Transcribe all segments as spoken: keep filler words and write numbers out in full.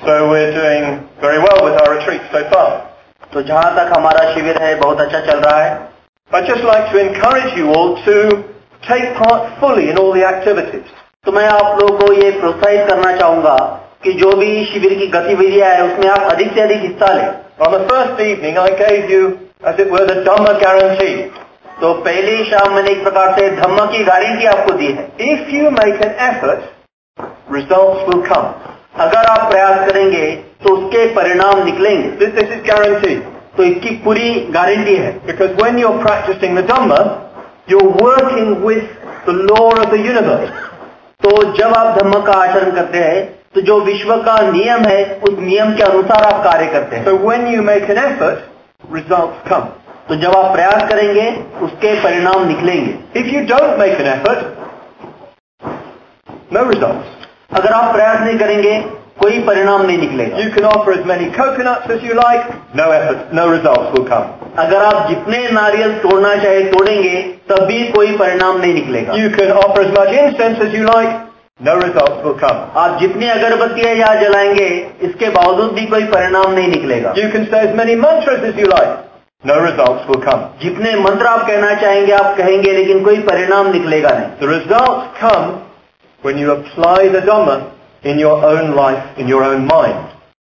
So we're doing very well with our retreat so far. तो जहाँ तक हमारा शिविर है बहुत अच्छा चल रहा है. I'd just like to encourage you all to take part fully in all the activities. तो मैं आप लोगों को ये प्रोत्साहित करना चाहूंगा कि जो भी शिविर की गतिविधियां है उसमें आप अधिक से अधिक हिस्सा लें. On the first evening I gave you, as it were, the Dhamma guarantee. तो पहली शाम मैंने एक प्रकार से धम्म की गारंटी आपको दी है. If you make an effort, results will come. अगर आप प्रयास करेंगे तो उसके परिणाम निकलेंगे. This, this is guaranteed. तो इसकी पूरी गारंटी है. Because when you're practicing the Dhamma, you're working with the law of the universe. तो जब आप धम्म का आचरण करते हैं तो जो विश्व का नियम है उस नियम के अनुसार आप कार्य करते हैं. So when you make an effort, results come. तो जब आप प्रयास करेंगे उसके परिणाम निकलेंगे. If you don't make an effort, no results. अगर आप प्रयास नहीं करेंगे कोई परिणाम नहीं निकलेगा. You can offer as many coconuts as you like, no effort, no results will come. अगर आप जितने नारियल तोड़ना चाहे तोड़ेंगे तब भी कोई परिणाम नहीं निकलेगा. You can offer as much incense as you like, no results will come. आप जितनी अगरबत्तियां यहाँ जलाएंगे इसके बावजूद भी कोई परिणाम नहीं निकलेगा. You can say as many mantras as you like, no results will come. जितने मंत्र आप कहना चाहेंगे आप कहेंगे लेकिन कोई परिणाम निकलेगा नहीं. The results come when you apply the Dhamma in your own life, in your own mind.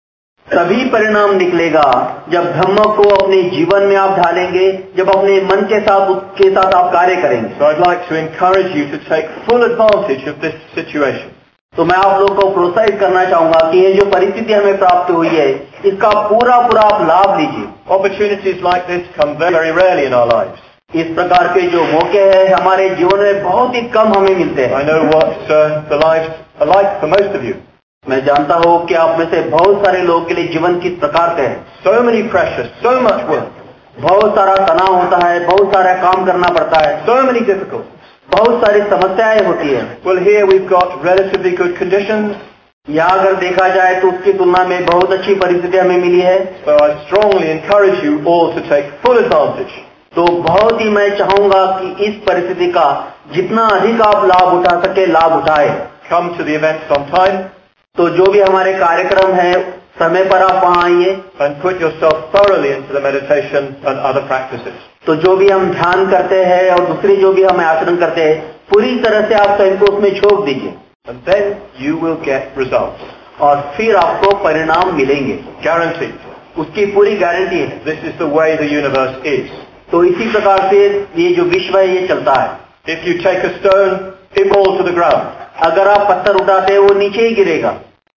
तभी परिणाम निकलेगा जब धम्म को अपने जीवन में आप ढालेंगे, जब अपने मन के साथ उसके साथ आप कार्य करेंगे. So I'd like to encourage you to take full advantage of this situation. तो मैं आप लोगों को प्रोत्साहित करना चाहूंगा कि ये जो परिस्थिति हमें प्राप्त हुई है इसका पूरा पूरा आप लाभ लीजिए. Opportunities like this come very, very rarely in our lives. इस प्रकार के जो मौके हैं हमारे जीवन में बहुत ही कम हमें मिलते हैं. I know what uh, the lives are like for most of you. मैं जानता हूँ कि आप में से बहुत सारे लोगों के लिए जीवन किस प्रकार का है. So many pressures, so much work. बहुत सारा तनाव होता है, बहुत सारा काम करना पड़ता है, So many difficulties. बहुत सारी समस्याएं होती है. Well, here we've got relatively good conditions. यहाँ अगर देखा जाए तो उसकी तुलना में बहुत अच्छी परिस्थिति हमें मिली है. So I strongly encourage you all to take full advantage. तो बहुत ही मैं चाहूंगा कि इस परिस्थिति का जितना अधिक आप लाभ उठा सके लाभ उठाए. Come to the events on time. तो जो भी हमारे कार्यक्रम है समय पर आप वहाँ आइए. And put yourself thoroughly into the meditation and other practices. तो जो भी हम ध्यान करते हैं और दूसरी जो भी हम आचरण करते हैं पूरी तरह से आप स्वयं को उसमें झोंक दीजिए. And then you will get results. और फिर आपको परिणाम मिलेंगे. Guaranteed. उसकी पूरी गारंटी है. This is the way the universe is. तो इसी प्रकार से ये जो विश्व है ये चलता है. If you take a stone, it falls to the ground. अगर आप पत्थर उठाते हैं वो नीचे ही गिरेगा.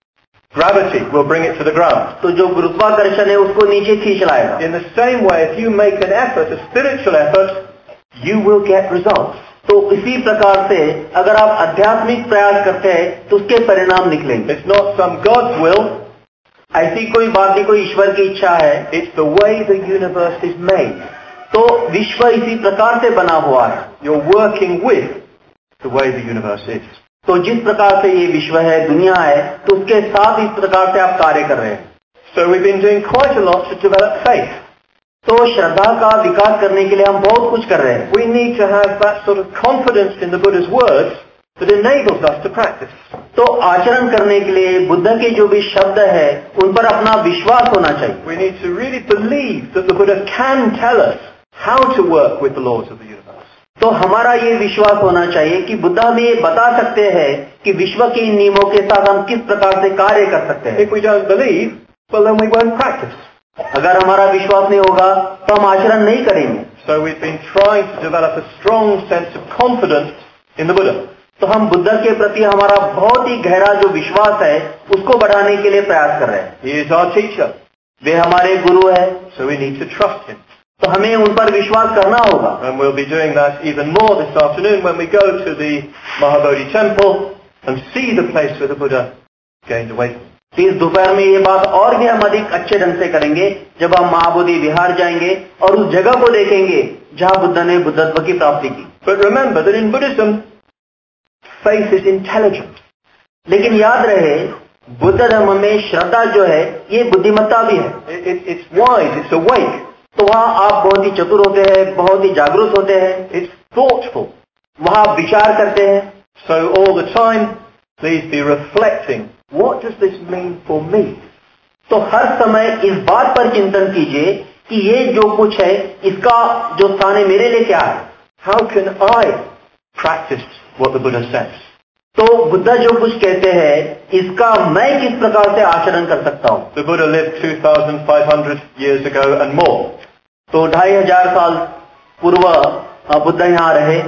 Gravity will bring it to the ground. तो जो गुरुत्वाकर्षण है उसको नीचे खींच लाएगा. In the same way, if you make an effort, a spiritual effort, you will get results. तो इसी प्रकार से अगर आप आध्यात्मिक प्रयास करते हैं तो उसके परिणाम निकलेंगे. It's not some God's will. ऐसी कोई बात नहीं कोई ईश्वर की इच्छा है. It's the way the universe is made. तो विश्व इसी प्रकार से बना हुआ है. You're working with the way the universe is. तो जिस प्रकार से ये विश्व है दुनिया है तो उसके साथ इस प्रकार से आप कार्य कर रहे हैं. So we've been doing quite a lot to develop faith. तो श्रद्धा का विकास करने के लिए हम बहुत कुछ कर रहे हैं. We need to have that sort of confidence in the Buddha's words that enables us to practice. तो आचरण करने के लिए बुद्ध के जो भी शब्द है उन पर अपना विश्वास होना चाहिए. We need to really believe that the Buddha can tell us how to work with the laws of the universe. तो हमारा ये विश्वास होना चाहिए कि बुद्ध हमें ये बता सकते हैं कि विश्व के इन नियमों के साथ हम किस प्रकार से कार्य कर सकते हैं. If we don't believe, well then we won't practice. अगर हमारा विश्वास नहीं होगा तो हम आचरण नहीं करेंगे. So we've been trying to develop a strong sense of confidence in the Buddha. तो हम बुद्ध के प्रति हमारा बहुत ही गहरा जो विश्वास है उसको बढ़ाने के लिए प्रयास कर रहे हैं. He is our teacher. वे हमारे गुरु है. So we need to trust him. तो हमें उन पर विश्वास करना होगा. And we'll be doing that even more this afternoon when we go to the Mahabodhi temple and see the place where the Buddha gained awakening. इस दोपहर में ये बात और भी हम अधिक अच्छे ढंग से करेंगे जब हम महाबोधि विहार जाएंगे और उस जगह को देखेंगे जहां बुद्ध ने बुद्धत्व की प्राप्ति की. But remember that in Buddhism, faith is intelligent. लेकिन याद रहे बुद्ध धर्म में श्रद्धा जो है ये बुद्धिमत्ता भी है. It, it, it's wise, it's awake. तो वहाँ आप बहुत ही चतुर होते हैं, बहुत ही जागरूक होते हैं. It's thoughtful. वहाँ आप विचार करते हैं. So all the time, please be reflecting. What does this mean for me? तो हर समय इस बात पर चिंतन कीजिए कि ये जो कुछ है इसका जो स्थान है मेरे लिए क्या है. How can I practice what the Buddha says? तो बुद्धा जो कुछ कहते हैं इसका मैं किस प्रकार से आचरण कर सकता हूं. The Buddha lived two thousand five hundred years ago and more. तो ढाई हजार साल पूर्व बुद्धा यहाँ रहे.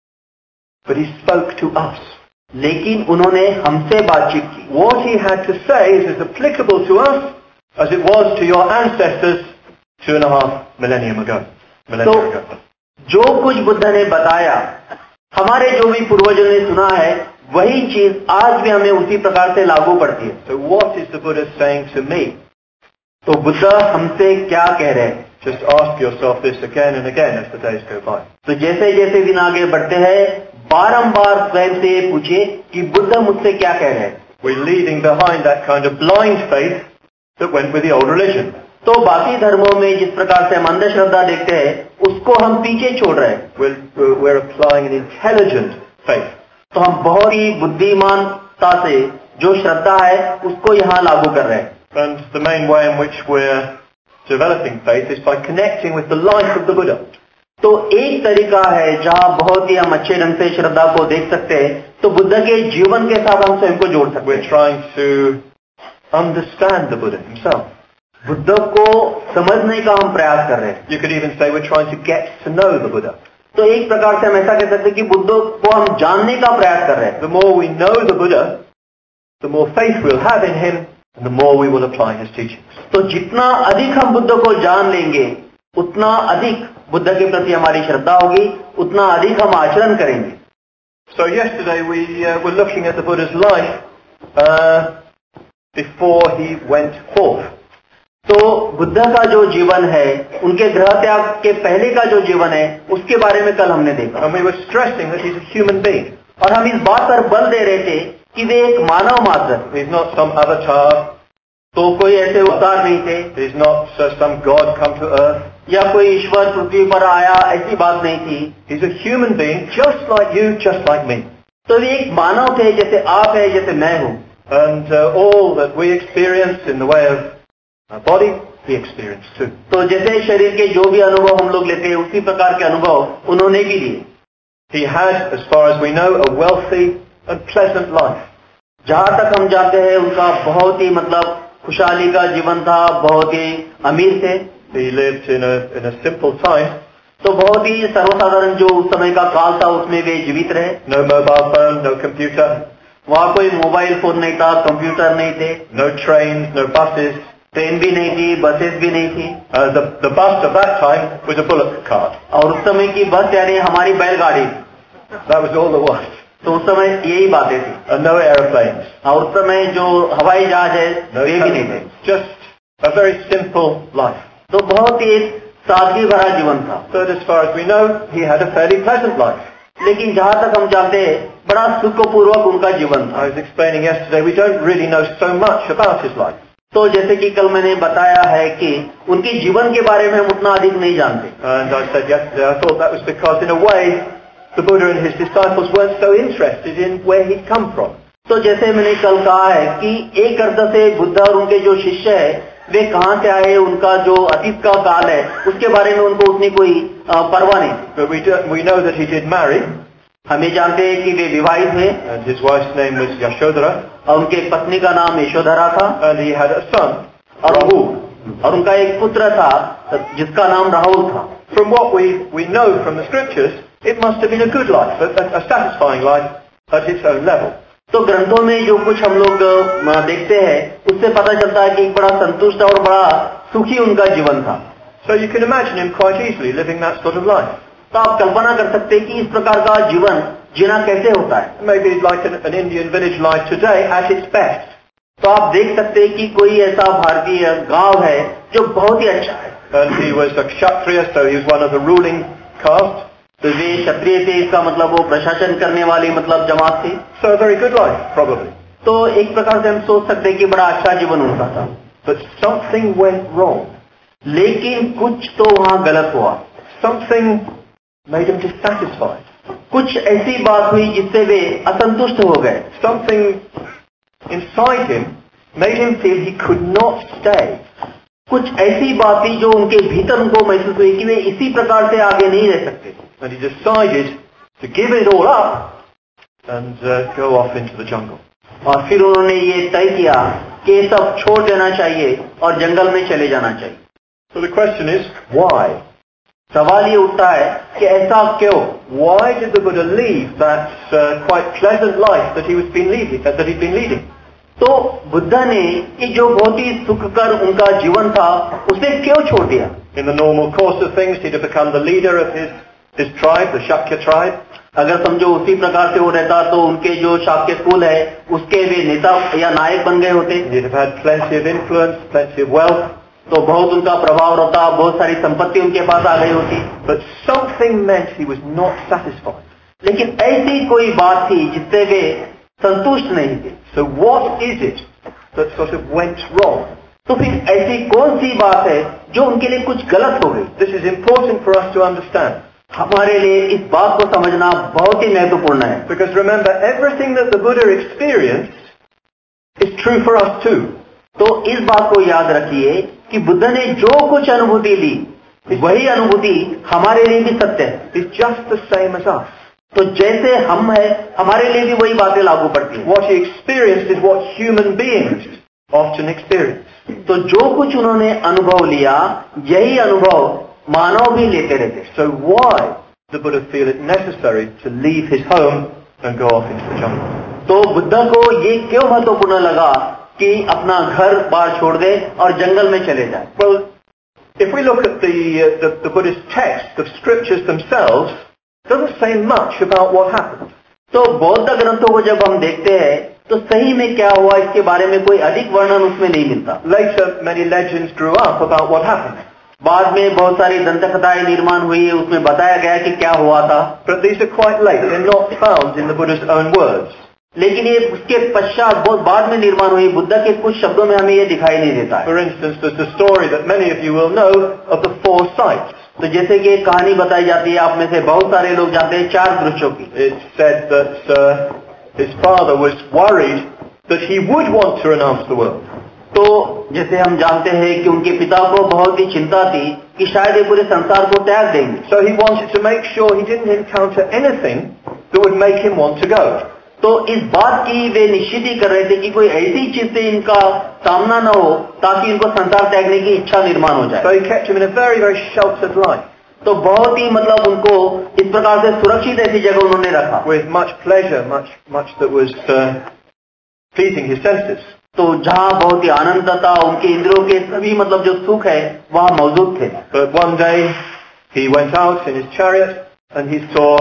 But he spoke to us. लेकिन उन्होंने हमसे बातचीत की. What he had to say is as applicable to us as it was to your ancestors two and a half millennium ago. Millennium तो ago. जो कुछ बुद्धा ने बताया, हमारे जो भी पूर्वजों ने सुना है, वही चीज आज भी हमें उसी प्रकार से लागू पड़ती है. So what is the Buddha saying to me? तो बुद्धा हमसे क्या कह रहे हैं? Just ask yourself this again and again as the days go by. तो जैसे जैसे दिन आगे बढ़ते हैं, बारंबार स्वयं से ये पूछिए कि बुद्धा मुझसे क्या कह रहे हैं. We're leaving behind that kind of blind faith that went with the old religion. तो बाकी धर्मों में जिस प्रकार से हम अंधश्रद्धा देखते हैं, उसको हम पीछे छोड़ रहे हैं. We're, we're applying an intelligent faith. तो हम बहुत ही बुद्धिमानता से जो श्रद्धा है उसको यहाँ लागू कर रहे हैं. And the main way in which we're developing faith is by connecting with the life of the Buddha. तो एक तरीका है जहाँ बहुत ही हम अच्छे ढंग से श्रद्धा को देख सकते हैं, तो बुद्ध के जीवन के साथ हम स्वयं को जोड़ सकते We're हैं. trying to understand the Buddha himself. Buddha को समझने का हम प्रयास कर रहे हैं. You could even say we're trying to get to know the Buddha. तो एक प्रकार से हम ऐसा कह सकते हैं कि बुद्ध को हम जानने का प्रयास कर रहे हैं. The more we know the Buddha, the more faith we'll have in him, and the more we will apply his teachings. तो जितना अधिक हम बुद्ध को जान लेंगे, उतना अधिक बुद्ध के प्रति हमारी श्रद्धा होगी, उतना अधिक हम आचरण करेंगे. So yesterday we uh, were looking at the Buddha's life uh, before he went forth. तो बुद्ध का जो जीवन है, उनके गृह त्याग के पहले का जो जीवन है, उसके बारे में कल हमने देखा. And we were stressing that he's a human being. और हम इस बात पर बल दे रहे थे कि वे एक मानव मात्र, He's not some avatar. तो कोई ऐसे अवतार नहीं थे, He's not uh, some God come to earth. या कोई ईश्वर पृथ्वी पर आया, ऐसी बात नहीं थी. He's a human being just like you, just like me. तो वे एक मानव थे, जैसे आप है, जैसे मैं हूं. And uh, all that we experience in the way of our body, he experienced too. तो जैसे शरीर के जो भी अनुभव हम लोग लेते हैं, उसी प्रकार के अनुभव उन्होंने भी लिए. He had, as far as we know, a wealthy and pleasant life. जहां तक हम जानते हैं, उनका बहुत ही मतलब खुशहाली का जीवन था, बहुत ही अमीर थे. He lived in a in a simple time. तो बहुत ही सर्वसाधारण जो उस समय का काल था, उसमें वे जीवित रहे. No mobile phone, no computer. वहाँ कोई मोबाइल फोन नहीं था, कंप्यूटर नहीं थे. No trains, no buses. Train भी नहीं थी, बसेस भी नहीं थी. Uh, the the bus of that time was a bullock cart. और उस समय की बस यानी हमारी बैलगाड़ी. That was all there was. तो उस समय यही बातें थी. And no aeroplanes. और उस समय जो हवाई जहाज है, No वे भी नहीं थे. just a very simple life. तो बहुत ही एक सादगी भरा जीवन था. But as far as we know, he had a fairly pleasant life. लेकिन जहां तक हम जानते हैं, बड़ा सुखपूर्वक उनका जीवन था. I was explaining yesterday, we don't really know so much about his life. तो जैसे कि कल मैंने बताया है कि उनके जीवन के बारे में हम उतना अधिक नहीं जानते. And I said yesterday, I thought that was because in a way, the Buddha and his disciples weren't so interested in where he'd come from. तो जैसे मैंने कल कहा है कि एक अर्थ से बुद्ध और उनके जो शिष्य है, वे कहाँ से आए, उनका जो अतीत का काल है, उसके बारे में उनको उतनी कोई परवाह नहीं. But we, do, we know that he did marry. हमें जानते हैं कि वे विवाहित थे. And his wife's name was Yashodhara. और उनके पत्नी का नाम यशोधरा था. And he had a son, और Rahul. और उनका एक पुत्र था जिसका नाम राहुल था. From what we, we know from the scriptures, it must have been a good life, a, a satisfying life at its own level. तो ग्रंथों में जो कुछ हम लोग देखते हैं, उससे पता चलता है कि एक बड़ा संतुष्ट और बड़ा सुखी उनका जीवन था. So you can imagine him quite easily living that sort of life. तो आप कल्पना कर सकते हैं कि इस प्रकार का जीवन जीना कैसे होता है. Maybe like an, an Indian village life today at its best. तो आप देख सकते हैं कि कोई ऐसा भारतीय गांव है जो बहुत ही अच्छा है. And he was a kshatriya, so he was one of the ruling caste. तो वे क्षत्रिय थे, इसका मतलब वो प्रशासन करने वाली मतलब जमात थी. So a very good life, probably. तो एक प्रकार से हम सोच सकते हैं कि बड़ा अच्छा जीवन उनका था. But something went wrong. लेकिन कुछ तो वहां गलत हुआ. Something made him dissatisfied. कुछ ऐसी बात हुई जिससे वे असंतुष्ट हो गए. Something inside him made him feel he could not stay. कुछ ऐसी बात थी जो उनके भीतर उनको महसूस हुई कि वे इसी प्रकार से आगे नहीं रह सकते. And he decided to give it all up and uh, go off into the jungle. और फिर उन्होंने ये तय किया कि ये सब छोड़ देना चाहिए और जंगल में चले जाना चाहिए. So the question is, why? सवाल ये उठता है कि ऐसा क्यों? Why did the Buddha leave that uh, quite pleasant life that he was been leading, that he'd been leading? तो बुद्धा ने ये जो बहुत ही सुखकर उनका जीवन था उसे क्यों छोड़ दिया? In the normal course of things, he'd have become the leader of his his tribe, the Shakya tribe. अगर समझो उसी प्रकार से वो रहता तो उनके जो शाक्य कुल है उसके वे नेता या नायक बन गए होते. He'd have had plenty of influence, plenty of wealth. तो बहुत उनका प्रभाव रहता, बहुत सारी संपत्ति उनके पास आ गई होती. But something meant he was not satisfied. लेकिन ऐसी कोई बात थी जिससे वे संतुष्ट नहीं थे. So what is it that sort of went wrong? तो फिर ऐसी कौन सी बात है जो उनके लिए कुछ गलत हो गई? This is important for us to understand. हमारे लिए इस बात को समझना बहुत ही महत्वपूर्ण है. Because remember, everything that the Buddha experienced is true for us too. तो इस बात को याद रखिए कि बुद्ध ने जो कुछ अनुभूति ली वही अनुभूति हमारे लिए भी सत्य है. It's just the same as us. तो जैसे हम हैं हमारे लिए भी वही बातें लागू पड़ती हैं. What he experienced is what human beings often experience. तो जो कुछ उन्होंने अनुभव लिया यही अनुभव मानव भी लेते रहते. So why did the Buddha feel it necessary to leave his home and go off into the jungle? तो बुद्ध को ये क्यों महत्वपूर्ण लगा कि अपना घर बार छोड़ दे और जंगल में चले जाए? Well, if we look at the, uh, the the Buddhist text, the scriptures themselves doesn't say much about what happened. तो बौद्ध ग्रंथों को जब हम देखते हैं तो सही में क्या हुआ इसके बारे में कोई अधिक वर्णन उसमें नहीं मिलता. Later, many legends grew up about what happened. बाद में बहुत सारी दंतकथाएं निर्माण हुई, उसमें बताया गया कि क्या हुआ था. But these are quite late. They're not found in the Buddha's own words. लेकिन ये उसके पश्चात बहुत बाद में निर्माण हुई. बुद्ध के कुछ शब्दों में हमें ये दिखाई नहीं देता है. For instance, there's the story that many of you will know of the four sights. तो जैसे कि एक कहानी बताई जाती है, आप में से बहुत सारे लोग जानते हैं चार दृश्यों की. It's said that uh, his father was worried that he would want to renounce the world. तो जैसे हम जानते हैं कि उनके पिता को बहुत ही चिंता थी कि शायद ये पूरे संसार को त्याग देंगे. So he wanted to make sure he didn't encounter anything that would make him want to go. तो इस बात की वे निश्चित ही कर रहे थे कि कोई ऐसी चीज से इनका सामना न हो ताकि इनको संसार त्यागने की इच्छा निर्माण हो जाए. So he kept him in a very, very sheltered life. तो बहुत ही मतलब उनको इस प्रकार से सुरक्षित ऐसी जगह उन्होंने रखा. With much pleasure, much, much that was uh, pleasing his senses. तो जहाँ बहुत ही आनंद था, उनके इंद्रियों के सभी मतलब जो सुख है वहाँ मौजूद थे. But one day he went out in his chariot and he saw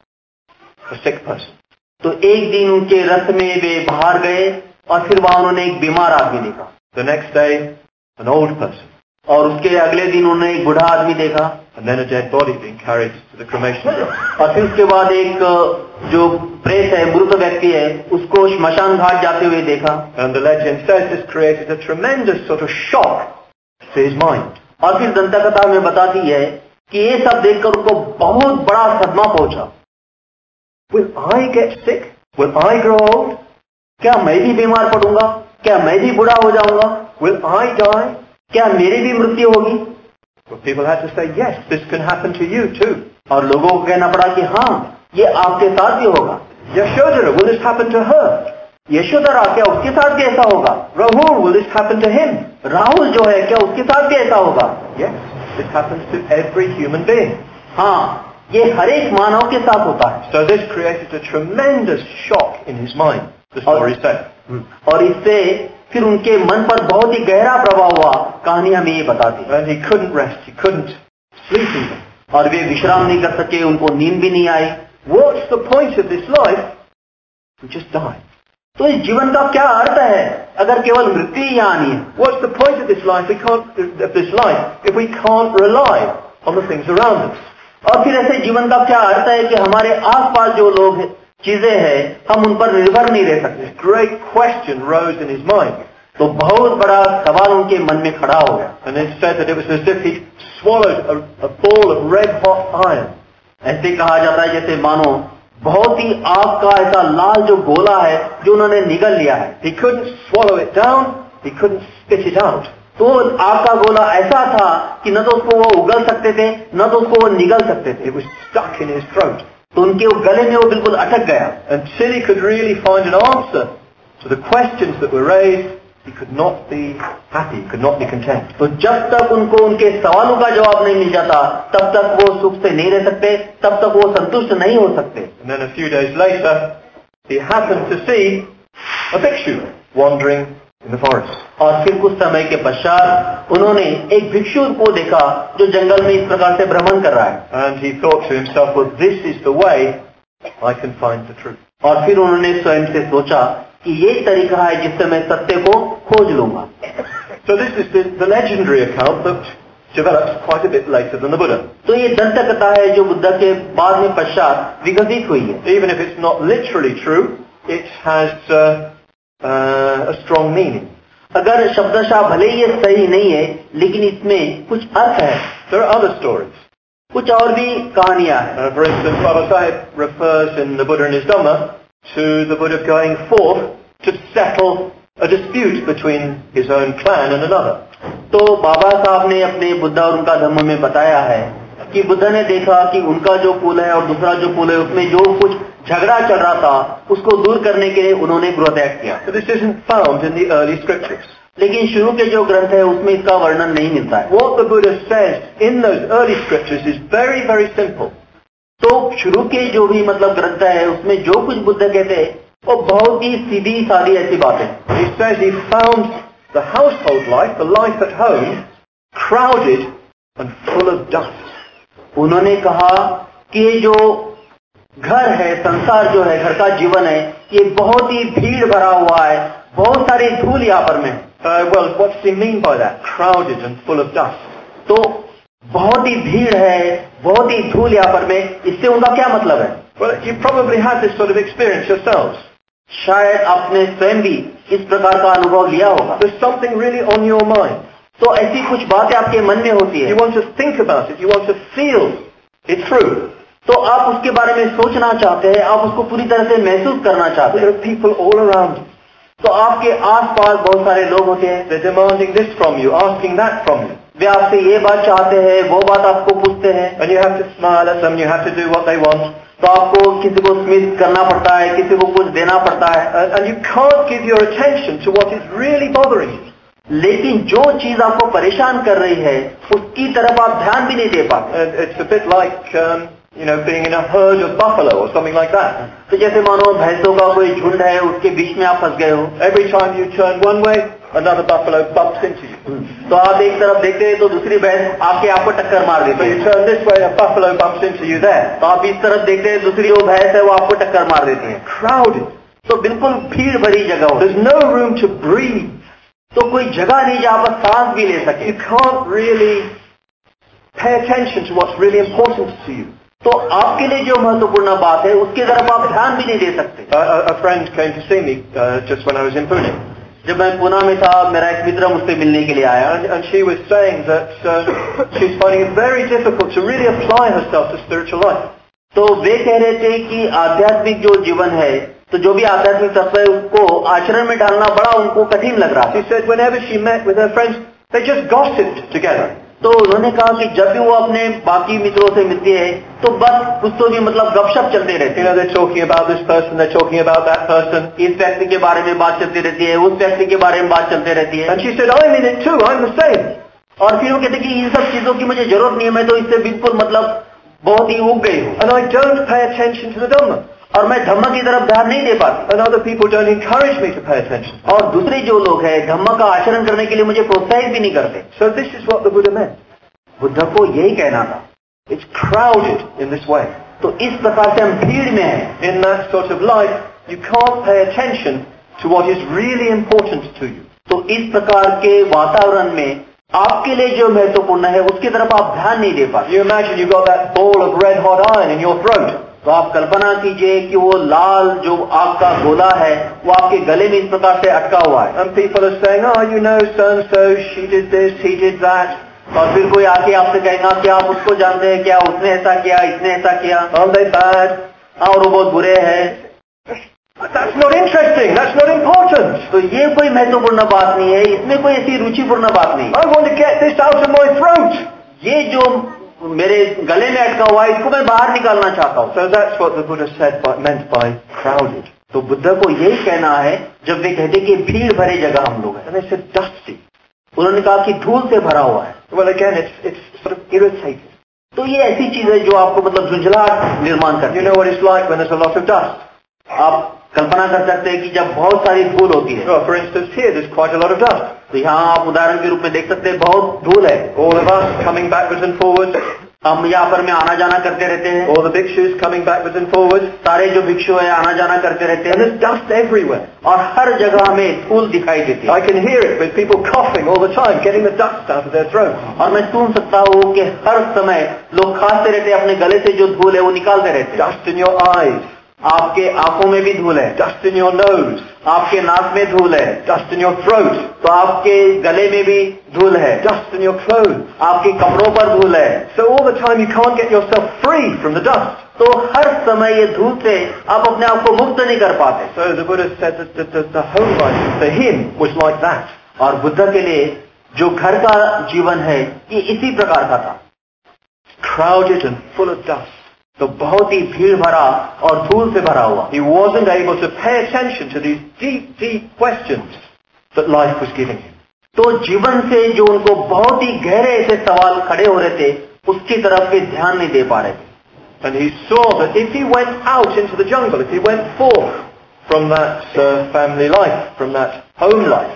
a sick person. तो एक दिन उनके रथ में वे बाहर गए और फिर वहां उन्होंने एक बीमार आदमी देखा. The next day, an old person. और उसके अगले दिन उन्होंने एक बूढ़ा आदमी देखा. And then a dead body being carried to the cremation ground. और फिर उसके बाद एक जो प्रेत है, मृत व्यक्ति है, उसको श्मशान घाट जाते हुए देखा. And the legend says this created a tremendous sort of shock to his mind. और फिर दंतकथा में बताती है कि ये सब देखकर उनको बहुत बड़ा सदमा पहुंचा. Will I get sick? Will I grow old? क्या मैं भी बीमार पड़ूंगा? क्या मैं भी बूढ़ा हो जाऊंगा? Will I die? क्या मेरी भी मृत्यु होगी? Well, people had to say, yes, this can happen to you too. और लोगों को कहना पड़ा कि हाँ, ये आपके साथ भी होगा. Yashodhara, will this happen to her? Yashodhara, क्या उसके साथ भी ऐसा होगा? Rahul, will this happen to him? Rahul जो है, क्या उसके साथ भी ऐसा होगा? Yes, this happens to every human being. हाँ, ये हर एक मानव के साथ होता है. So this created a tremendous shock in his mind, the story said. और इससे फिर उनके मन पर बहुत ही गहरा प्रभाव हुआ. कहानी हमें ये बताती है. And he couldn't rest, he couldn't sleep even. और वे विश्राम नहीं कर सके, उनको नींद भी नहीं आई. What's the point of this life? We just die. तो इस जीवन का क्या अर्थ है अगर केवल मृत्यु ही आनी है? What's the point of this life? We can't of this life if we can't rely on the things around us. और फिर ऐसे जीवन का क्या अर्थ है कि हमारे आसपास जो लोग चीजें हैं हम उन पर निर्भर नहीं रह सकते. Great question rose in his mind. तो बहुत बड़ा सवाल उनके मन में खड़ा हो गया. And it said that it was as if he swallowed a, a ball of red hot iron. ऐसे कहा जाता है जैसे मानो बहुत ही आग का ऐसा लाल जो गोला है जो उन्होंने निगल लिया है. He couldn't swallow it down, He couldn't spit it out. तो आग का गोला ऐसा था कि न तो उसको वो उगल सकते थे, न तो उसको वो निगल सकते थे. It was stuck in his throat. तो उनके वो गले में वो बिल्कुल अटक गया. Until he could really find an answer to the questions that were raised, he could not be happy, he could not be content. तो जब तक उनको उनके सवालों का जवाब नहीं मिल जाता, तब तक वो सुख से नहीं रह सकते, तब तक वो संतुष्ट नहीं हो सकते. And then a few days later, he happened to see a bhikshu wandering in the forest. और फिर कुछ समय के पश्चात उन्होंने एक भिक्षु को देखा जो जंगल में इस प्रकार से भ्रमण कर रहा है. And he thought to himself, well, this is the way I can find the truth. और फिर उन्होंने स्वयं से सोचा कि ये तरीका है जिससे मैं सत्य को खोज लूंगा. So this is the, the legendary account that developed quite a bit later than the Buddha. तो ये दंत कथा है जो बुद्ध के बाद में पश्चात विकसित हुई है. Even if it's not literally true, it has uh, uh, a strong meaning. अगर शब्दशः भले ही ये सही नहीं है, लेकिन इसमें कुछ अर्थ है. There are other stories. कुछ और भी कहानियां हैं. Uh, for instance, Baba Sahib refers in the Buddha and his Dhamma to the Buddha going forth to settle a dispute between his own clan and another. तो बाबा साहब ने अपने बुद्ध और उनका धम्म में बताया है कि बुद्ध ने देखा कि उनका जो कुल है और दूसरा जो कुल है उसमें जो कुछ झगड़ा चल रहा था, उसको दूर करने के लिए उन्होंने गृह त्याग किया. But this isn't found in the early scriptures. लेकिन शुरू के जो ग्रंथ है उसमें इसका वर्णन नहीं मिलता है. What the Buddha says in those early scriptures is very, very simple. तो शुरू के जो भी मतलब ग्रंथ है उसमें जो कुछ बुद्ध कहते हैं वो बहुत ही सीधी सादी ऐसी बातें. He says he found the household life, the life at home, crowded and full of dust. उन्होंने कहा कि ये जो घर है, संसार जो है, घर का जीवन है, ये बहुत ही भीड़ भरा हुआ है, बहुत सारी धूल यहाँ पर में. Uh, well, what does he mean by that? Crowded and full of dust. तो बहुत ही भीड़ है, बहुत ही धूल यहाँ पर में, इससे उनका क्या मतलब है? Well, you probably had this sort of experience yourselves. शायद आपने स्वयं भी इस प्रकार का अनुभव लिया होगा. There's something really on your mind. तो ऐसी कुछ बातें आपके मन में होती है. You want to think about it. You want to feel it through. तो आप उसके बारे में सोचना चाहते हैं, आप उसको पूरी तरह से महसूस करना चाहते There हैं. are people all around you. तो आपके आसपास बहुत सारे लोग होते हैं. They're demanding this from you, asking that from you. वे आपसे ये बात चाहते हैं, वो बात आपको पूछते हैं. And you have to smile at them, you have to do what they want. तो आपको किसी को स्मित करना पड़ता है, किसी को कुछ देना पड़ता है. And, and you can't give your attention to what is really bothering you. लेकिन जो चीज आपको परेशान कर रही है उसकी तरफ आप ध्यान भी नहीं दे पाते. And it's a bit like, um, you know, being in a herd of buffalo or something like that. तो जैसे मानो भैंसों का कोई झुंड है, उसके बीच में आप फंस गए हो. Every time you turn one way, another buffalo bumps into you. तो आप एक तरफ देखते हैं तो दूसरी भैंस आके आपको टक्कर मार So देती you है. turn this way, a buffalo bumps into you there. तो आप इस तरफ देखते हैं, दूसरी वो भैंस है वो आपको टक्कर मार देती है. Crowded. तो बिल्कुल भीड़ भरी जगह हो. There's no room to breathe. तो कोई जगह नहीं जहाँ पर सांस भी ले सके. You can't really pay attention to what's really important to you. तो आपके लिए जो महत्वपूर्ण बात है उसकी तरफ आप ध्यान भी नहीं दे सकते. Uh, a, a friend came to see me uh, just when I was in Pune. जब मैं पुणे में था, मेरा एक मित्र मुझसे मिलने के लिए आया. And, and she was saying that uh, she's finding it very difficult to really apply herself to spiritual life. तो वे कह रहे थे कि आध्यात्मिक जो जीवन है, तो जो भी आध्यात्मिक तत्व है उसको आचरण में डालना बड़ा उनको कठिन लग रहा She था. said whenever she met with her friends, they just gossiped together. तो उन्होंने कहा कि जब भी वो अपने बाकी मित्रों से मिलती है तो बस कुछ तो भी मतलब गपशप चलते रहते You know, हैं. they're talking about this person, they're talking about that person. इस व्यक्ति के बारे में बात चलती रहती है, उस व्यक्ति के बारे में बात चलती रहती है. And she said, I'm in it too, I'm the same. और फिर वो कहते कि इन सब चीजों की मुझे जरूरत नहीं है, मैं तो इससे बिल्कुल मतलब बहुत ही उग गई हूँ. And I don't pay attention to the Dhamma. और मैं धम्म की तरफ ध्यान नहीं दे पाती. And other people don't encourage me to pay attention. और दूसरे जो लोग हैं धम्म का आचरण करने के लिए मुझे प्रोत्साहित भी नहीं करते. So this is what the Buddha meant. Buddha को यही कहना था. It's crowded in this way. तो इस प्रकार से हम भीड़ में हैं. In that sort of life, you can't pay attention to what is really important to you. तो इस प्रकार के वातावरण में आपके लिए जो महत्वपूर्ण है उसकी तरफ आप ध्यान नहीं दे पाते. You imagine you've got that ball of red hot iron in your throat. तो आप कल्पना कीजिए कि वो लाल जो आग का गोला है वो आपके गले में इस प्रकार से अटका हुआ है. And people are saying, oh, you know, so-and-so, she did this, he did that. और फिर कोई आके आपसे कहेगा कि आप उसको जानते हैं क्या, उसने ऐसा किया, इसने ऐसा किया, Aren't they bad? और वो बहुत बुरे हैं. That's not interesting. That's not important. तो ये कोई महत्वपूर्ण बात नहीं है, इसमें कोई ऐसी रुचिपूर्ण बात नहीं। I want to get this out of my throat. ये जो मेरे गले में अटका हुआ है, इसको मैं बाहर निकालना चाहता हूँ। So that's what the Buddha said by, meant by crowded. तो बुद्ध को यही कहना है जब वे कहते कि भीड़ भरी जगह हम लोग हैं। And they said dusty. उन्होंने कहा कि धूल से भरा हुआ है। Well, again, it's it's sort of irritating. तो ये ऐसी चीज है जो आपको मतलब झुंझलाहट निर्माण करती है। You know what it's like when there's a lot of dust. आप कल्पना कर सकते हैं कि जब बहुत सारी धूल होती है। Well, for instance, here there's quite a lot of dust. तो यहाँ आप उदाहरण के रूप में देख सकते हैं बहुत धूल है। All of us coming backwards and forwards. हम यहाँ पर में आना जाना करते रहते हैं। All the bhikshus coming backwards and forwards. सारे जो भिक्षु है आना जाना करते रहते And हैं there's dust everywhere. और हर जगह हमें धूल दिखाई देती है। I can hear it with people coughing all the time, getting the dust out of their throats. और मैं सुन सकता हूँ कि हर समय लोग खांसते रहते हैं, अपने गले से जो धूल है वो निकालते रहते हैं। Dust in your eyes. आपके आंखों में भी धूल है। Dust in your nose. आपके नाक में धूल है। Dust in your throat. तो आपके गले में भी धूल है। Dust in your clothes. आपके कपड़ों पर धूल है। So all the time you can't get yourself free from the dust. तो हर समय ये धूल से आप अपने आप को मुक्त नहीं कर पाते। So the Buddha said that the, the, the home life for him was like that. और बुद्ध के लिए जो घर का जीवन है ये इसी प्रकार का था, Crowded and full of dust. तो बहुत ही भीड़ भरा और धूल से भरा हुआ। He wasn't able to pay attention to these deep, deep questions that life was giving him. तो जीवन से जो उनको बहुत ही गहरे ऐसे सवाल खड़े हो रहे थे उसकी तरफ वे ध्यान नहीं दे पा रहे थे। And he saw that if he went out into the jungle, if he went forth from that uh, family life, from that home life,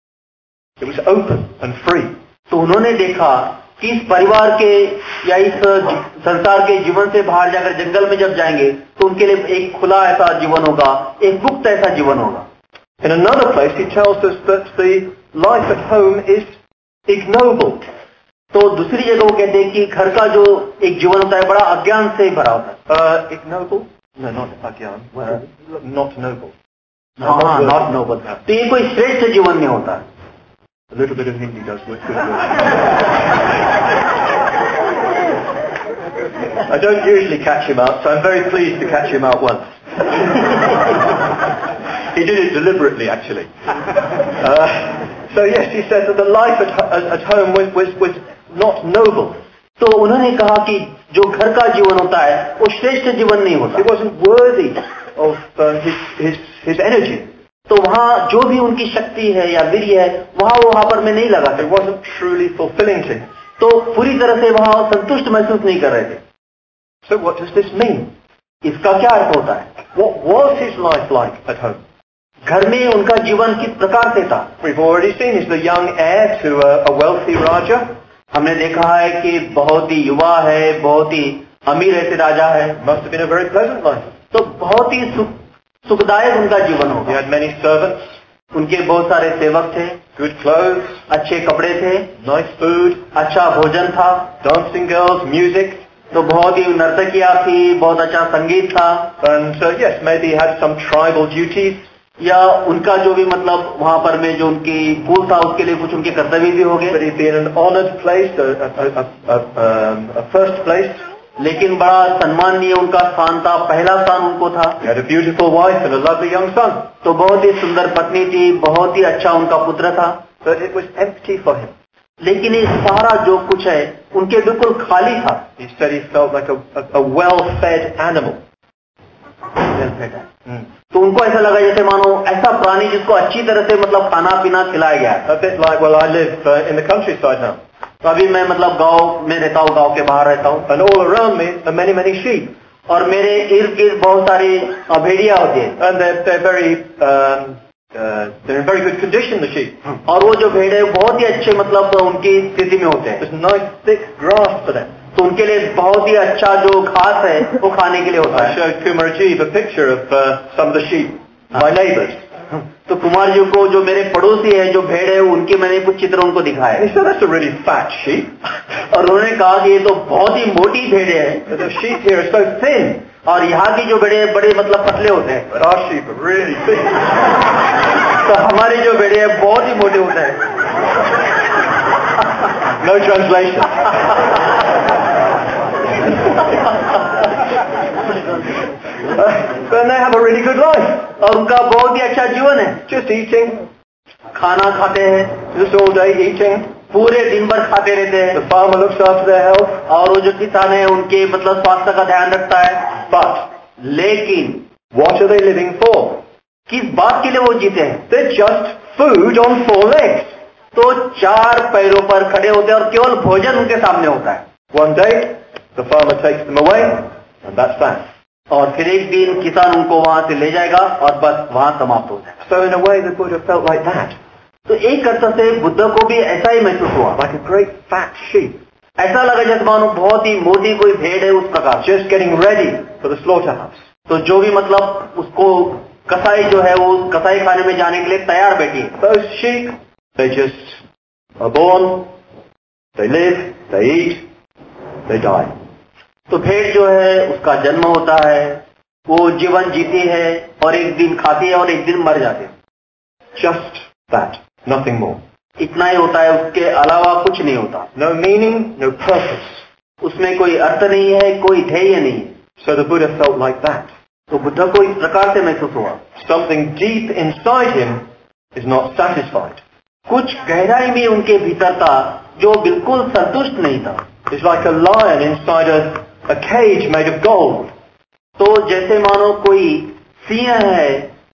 it was open and free. तो उन्होंने देखा कि इस परिवार के या इस संसार के जीवन से बाहर जाकर जंगल में जब जाएंगे तो उनके लिए एक खुला ऐसा जीवन होगा, एक मुक्त ऐसा जीवन होगा। In another place he tells us that the life at home is ignoble. तो दूसरी जगह वो कहते हैं कि घर का जो एक जीवन होता है बड़ा अज्ञान से भरा होता है। Uh, ignoble? No, not agyan. Uh, not noble. हाँ, not noble। तो ये कोई श्रेष्ठ जीवन नहीं होता है। A little bit of Hindi does work good. I don't usually catch him out, so I'm very pleased to catch him out once. He did it deliberately, actually. Uh, so yes, he said that the life at, at home was, was, was not noble. तो उन्होंने कहा कि जो घर का जीवन होता है वो श्रेष्ठ जीवन नहीं होता। He wasn't worthy of uh, his, his, his energy. तो वहाँ जो भी उनकी शक्ति है या वीर्य है वहाँ वो वहाँ पर में नहीं लगा। It wasn't truly fulfilling to him. तो पूरी तरह से वहाँ संतुष्ट महसूस नहीं कर रहे थे। So what does this mean? इसका क्या अर्थ होता है? What was his life like at home? घर में उनका जीवन किस प्रकार से था? We've already seen he's the young heir to a, a wealthy Raja. हमने देखा है कि बहुत ही युवा है, बहुत ही अमीर ऐसे राजा है। Must have been a very pleasant life. तो बहुत ही सुख सुखदायक उनका जीवन He होगा। had many servants, उनके बहुत सारे सेवक थे, good clothes, अच्छे कपड़े थे, nice food, अच्छा भोजन था, dancing girls, music, तो बहुत ही नर्तकियां थी, बहुत अच्छा संगीत था। and uh, yes, maybe he had some tribal duties. या उनका जो भी मतलब वहाँ पर में जो उनकी कुल था उसके लिए कुछ उनके कर्तव्य भी हो But गए। he'd be in an honoured place, a, a, a, a, um, a first place. लेकिन बड़ा सम्माननीय उनका स्थान था, पहला स्थान उनको था। He had a beautiful wife and a lovely young son. तो बहुत ही सुंदर पत्नी थी, बहुत ही अच्छा उनका पुत्र था। But it was empty for him. लेकिन ये सारा जो कुछ है उनके बिल्कुल खाली था। He said he felt like a, a, a well-fed animal. Mm. तो उनको ऐसा लगा जैसे मानो ऐसा प्राणी जिसको अच्छी तरह से मतलब खाना पीना खिलाया गया। A bit like, well, I live uh, in the countryside now. तो अभी मैं मतलब गांव में रहता हूँ, गांव के बाहर रहता हूँ। And all around me are many, many sheep. और मेरे इर्द गिर्द बहुत सारी भेड़िया होती है। And they're, they're very, um, uh, they're in very good condition, the sheep. और वो जो भेड़ है बहुत ही अच्छे मतलब उनकी स्थिति में होते हैं। There's nice thick grass for them. तो उनके लिए बहुत ही अच्छा जो घास है वो खाने के लिए होता I है। showed Kumarajib a picture of uh, some of the sheep, my neighbours. तो कुमार जी को जो मेरे पड़ोसी है जो भेड़ है उनके मैंने कुछ चित्र उनको दिखाए। And he said, that's a really fat sheep. और उन्होंने कहा कि ये तो बहुत ही मोटी भेड़े हैं। The sheep here are so thin. और यहाँ की जो भेड़े बड़े मतलब पतले होते हैं। But our sheep are really big. तो हमारे जो भेड़े हैं बहुत ही मोटे होते हैं। No translation. But they have a really good life. और उनका बहुत ही अच्छा जीवन है, Just eating, खाना खाते हैं, just all day eating. पूरे दिन भर खाते रहते हैं, The farmer looks after their health. और वो जो किसान है उनके मतलब स्वास्थ्य का ध्यान रखता है. But लेकिन what are they living for? किस बात के लिए वो जीते हैं? They're just food on four legs. तो चार पैरों पर खड़े होते हैं और केवल भोजन उनके सामने होता है. One day, the farmer takes them away, and that's that. और फिर एक दिन किसान उनको वहां से ले जाएगा और बस वहां समाप्त हो जाएगा. So in a way, the Buddha felt like that. तो एक अर्थ से बुद्ध को भी ऐसा ही महसूस हुआ, Like a great fat sheep, ऐसा लगा जैसे मानो बहुत ही मोटी कोई भेड़ है उस प्रकार. just getting ready for the slaughterhouse. तो जो भी मतलब उसको कसाई जो है वो कसाई खाने में जाने के लिए तैयार बैठी है. Those sheep, they just are born, they live, they eat, they die. तो भेड़ जो है उसका जन्म होता है, वो जीवन जीती है और एक दिन खाती है और एक दिन मर जाती है. Just that, nothing more. इतना ही होता है, उसके अलावा कुछ नहीं होता. No meaning, no purpose. उसमें कोई अर्थ नहीं है, कोई ध्येय नहीं है. So the Buddha felt like that. तो बुद्ध को इस प्रकार से महसूस हुआ. Something deep inside him is not satisfied. कुछ गहराई में उनके भीतर था जो बिल्कुल संतुष्ट नहीं था. It's like a lion inside a, a cage made of gold. तो जैसे मानो कोई सिंह है,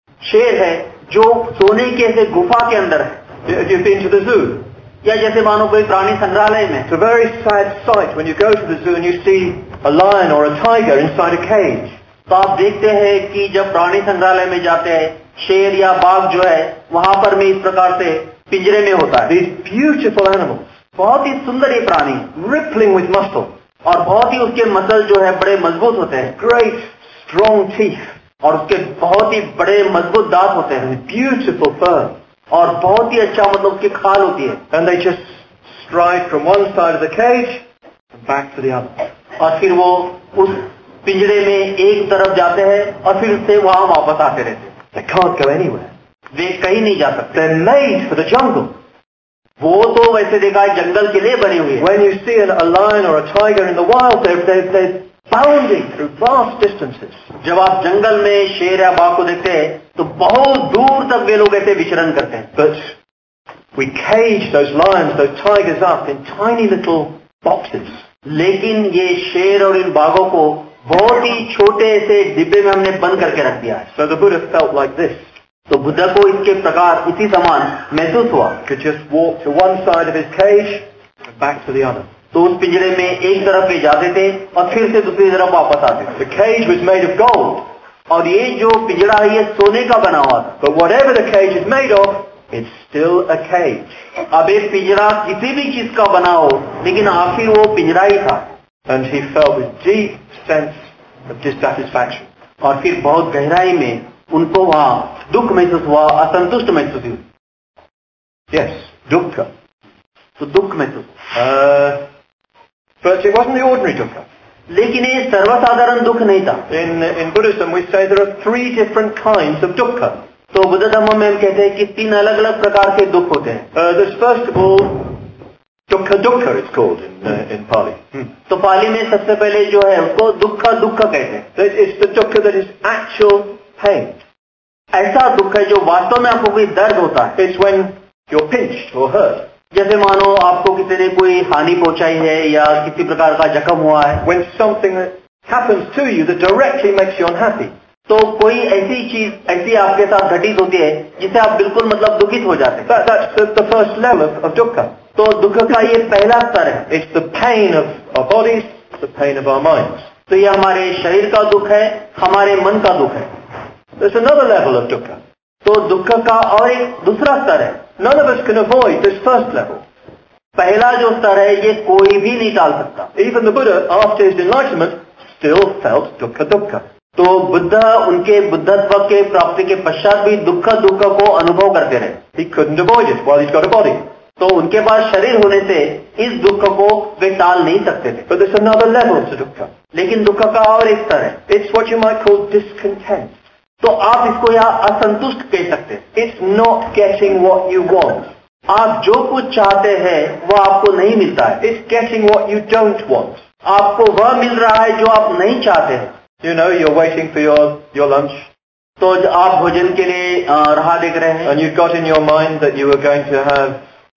शेर है जो सोने के ऐसे गुफा के अंदर है. Have you been to the zoo? या जैसे मानो कोई प्राणी संग्रहालय में. It's a very sad sight when you go to the zoo and you see a lion or a tiger inside a cage. तो आप देखते हैं कि जब प्राणी संग्रहालय में जाते हैं, शेर या बाघ जो है वहां पर में इस प्रकार से पिंजरे में होता है. These beautiful animals, बहुत ही सुंदर ये प्राणी, rippling with muscle, और बहुत ही उसके मसल जो है बड़े मजबूत होते हैं, great strong teeth, और उसके बहुत ही बड़े मजबूत दांत होते हैं, and beautiful fur. और बहुत ही अच्छा मतलब उसकी खाल होती है. And they just stride from one side of the cage and back to the other. और फिर वो उस पिंजरे में एक तरफ जाते हैं और फिर से वहां वापस आते रहते हैं. They can't go anywhere. वे कहीं नहीं जा सकते. They're made for the jungle. वो तो वैसे देखा है जंगल के लिए बनी हुई है. When you see a, a lion or a tiger in the wild, they're, they're, they're bounding through vast distances. जब आप जंगल में शेर या बाघ को देखते हैं तो बहुत दूर तक वे लोग ऐसे विचरण करते हैं. But we cage those lions, those tigers up in tiny little boxes. लेकिन ये शेर और इन बाघों को बहुत ही छोटे से डिब्बे में हमने बंद करके रख दिया है. So the Buddha felt like this. तो बुद्ध को इसके प्रकार इसी समान महसूस हुआ. Could just walk to one side of his cage and back to the other. तो उस पिंजरे में एक तरफ वे जाते थे और फिर से दूसरी तरफ वापस आते थे. The cage was made of gold. और ये जो पिंजरा है ये सोने का बना हुआ था. But whatever the cage is made of, it's still a cage. अब ये पिंजरा किसी भी चीज का बना हो लेकिन आखिर वो पिंजरा ही था. And he felt a deep sense of dissatisfaction. और फिर बहुत गहराई में उनको वहां दुख महसूस हुआ, असंतुष्ट महसूस हुई. Yes, dukkha. तो दुख महसूस. Uh, but it wasn't the ordinary dukkha. लेकिन ये सर्वसाधारण दुख नहीं था. In, in Buddhism we say there are three different kinds of dukkha. तो बुद्ध धर्म में हम कहते हैं कि तीन अलग अलग प्रकार के दुख होते हैं. Uh, there's first of all, dukkha dukkha it's called in, uh, in Pali. Hmm. तो पाली में सबसे पहले जो है उसको दुख दुख कहते हैं. It's the dukkha that is actual pain. ऐसा दुख है जो वास्तव में आपको कोई दर्द होता है. It's when you're pinched or hurt. जैसे मानो आपको किसी ने कोई हानि पहुंचाई है या किसी प्रकार का जख्म हुआ है. When something that happens to you that directly makes you unhappy. तो कोई ऐसी चीज ऐसी आपके साथ घटित होती है जिससे आप बिल्कुल मतलब दुखित हो जाते हैं. That, that's the, the first level of, of dukkha. तो दुख का ये पहला स्तर है. It's the pain of our bodies, the pain of our minds. तो ये हमारे शरीर का दुख है, हमारे मन का दुख है. There's another level of dukkha. तो दुख का और एक दूसरा स्तर है. None of us can avoid this first level. पहला जो स्तर है ये कोई भी नहीं टाल सकता. Even the Buddha, after his enlightenment, still felt dukkha dukkha. तो बुद्ध उनके बुद्धत्व के प्राप्ति के पश्चात भी दुख दुख को अनुभव करते रहे. He couldn't avoid it while he's got a body. तो उनके पास शरीर होने से इस दुख को वे टाल नहीं सकते थे. But there's another level to dukkha. लेकिन दुख का और एक स्तर है. It's what you might call discontent. तो आप इसको यहाँ असंतुष्ट कह सकते हैं. It's not getting what you want. आप जो कुछ चाहते हैं वो आपको नहीं मिलता है. It's getting what you don't want. आपको वह मिल रहा है जो आप नहीं चाहते हैं. You know, you're waiting for your, your lunch. तो ज- आप भोजन के लिए अ, राह देख रहे हैं And you've got in your mind that you were going to have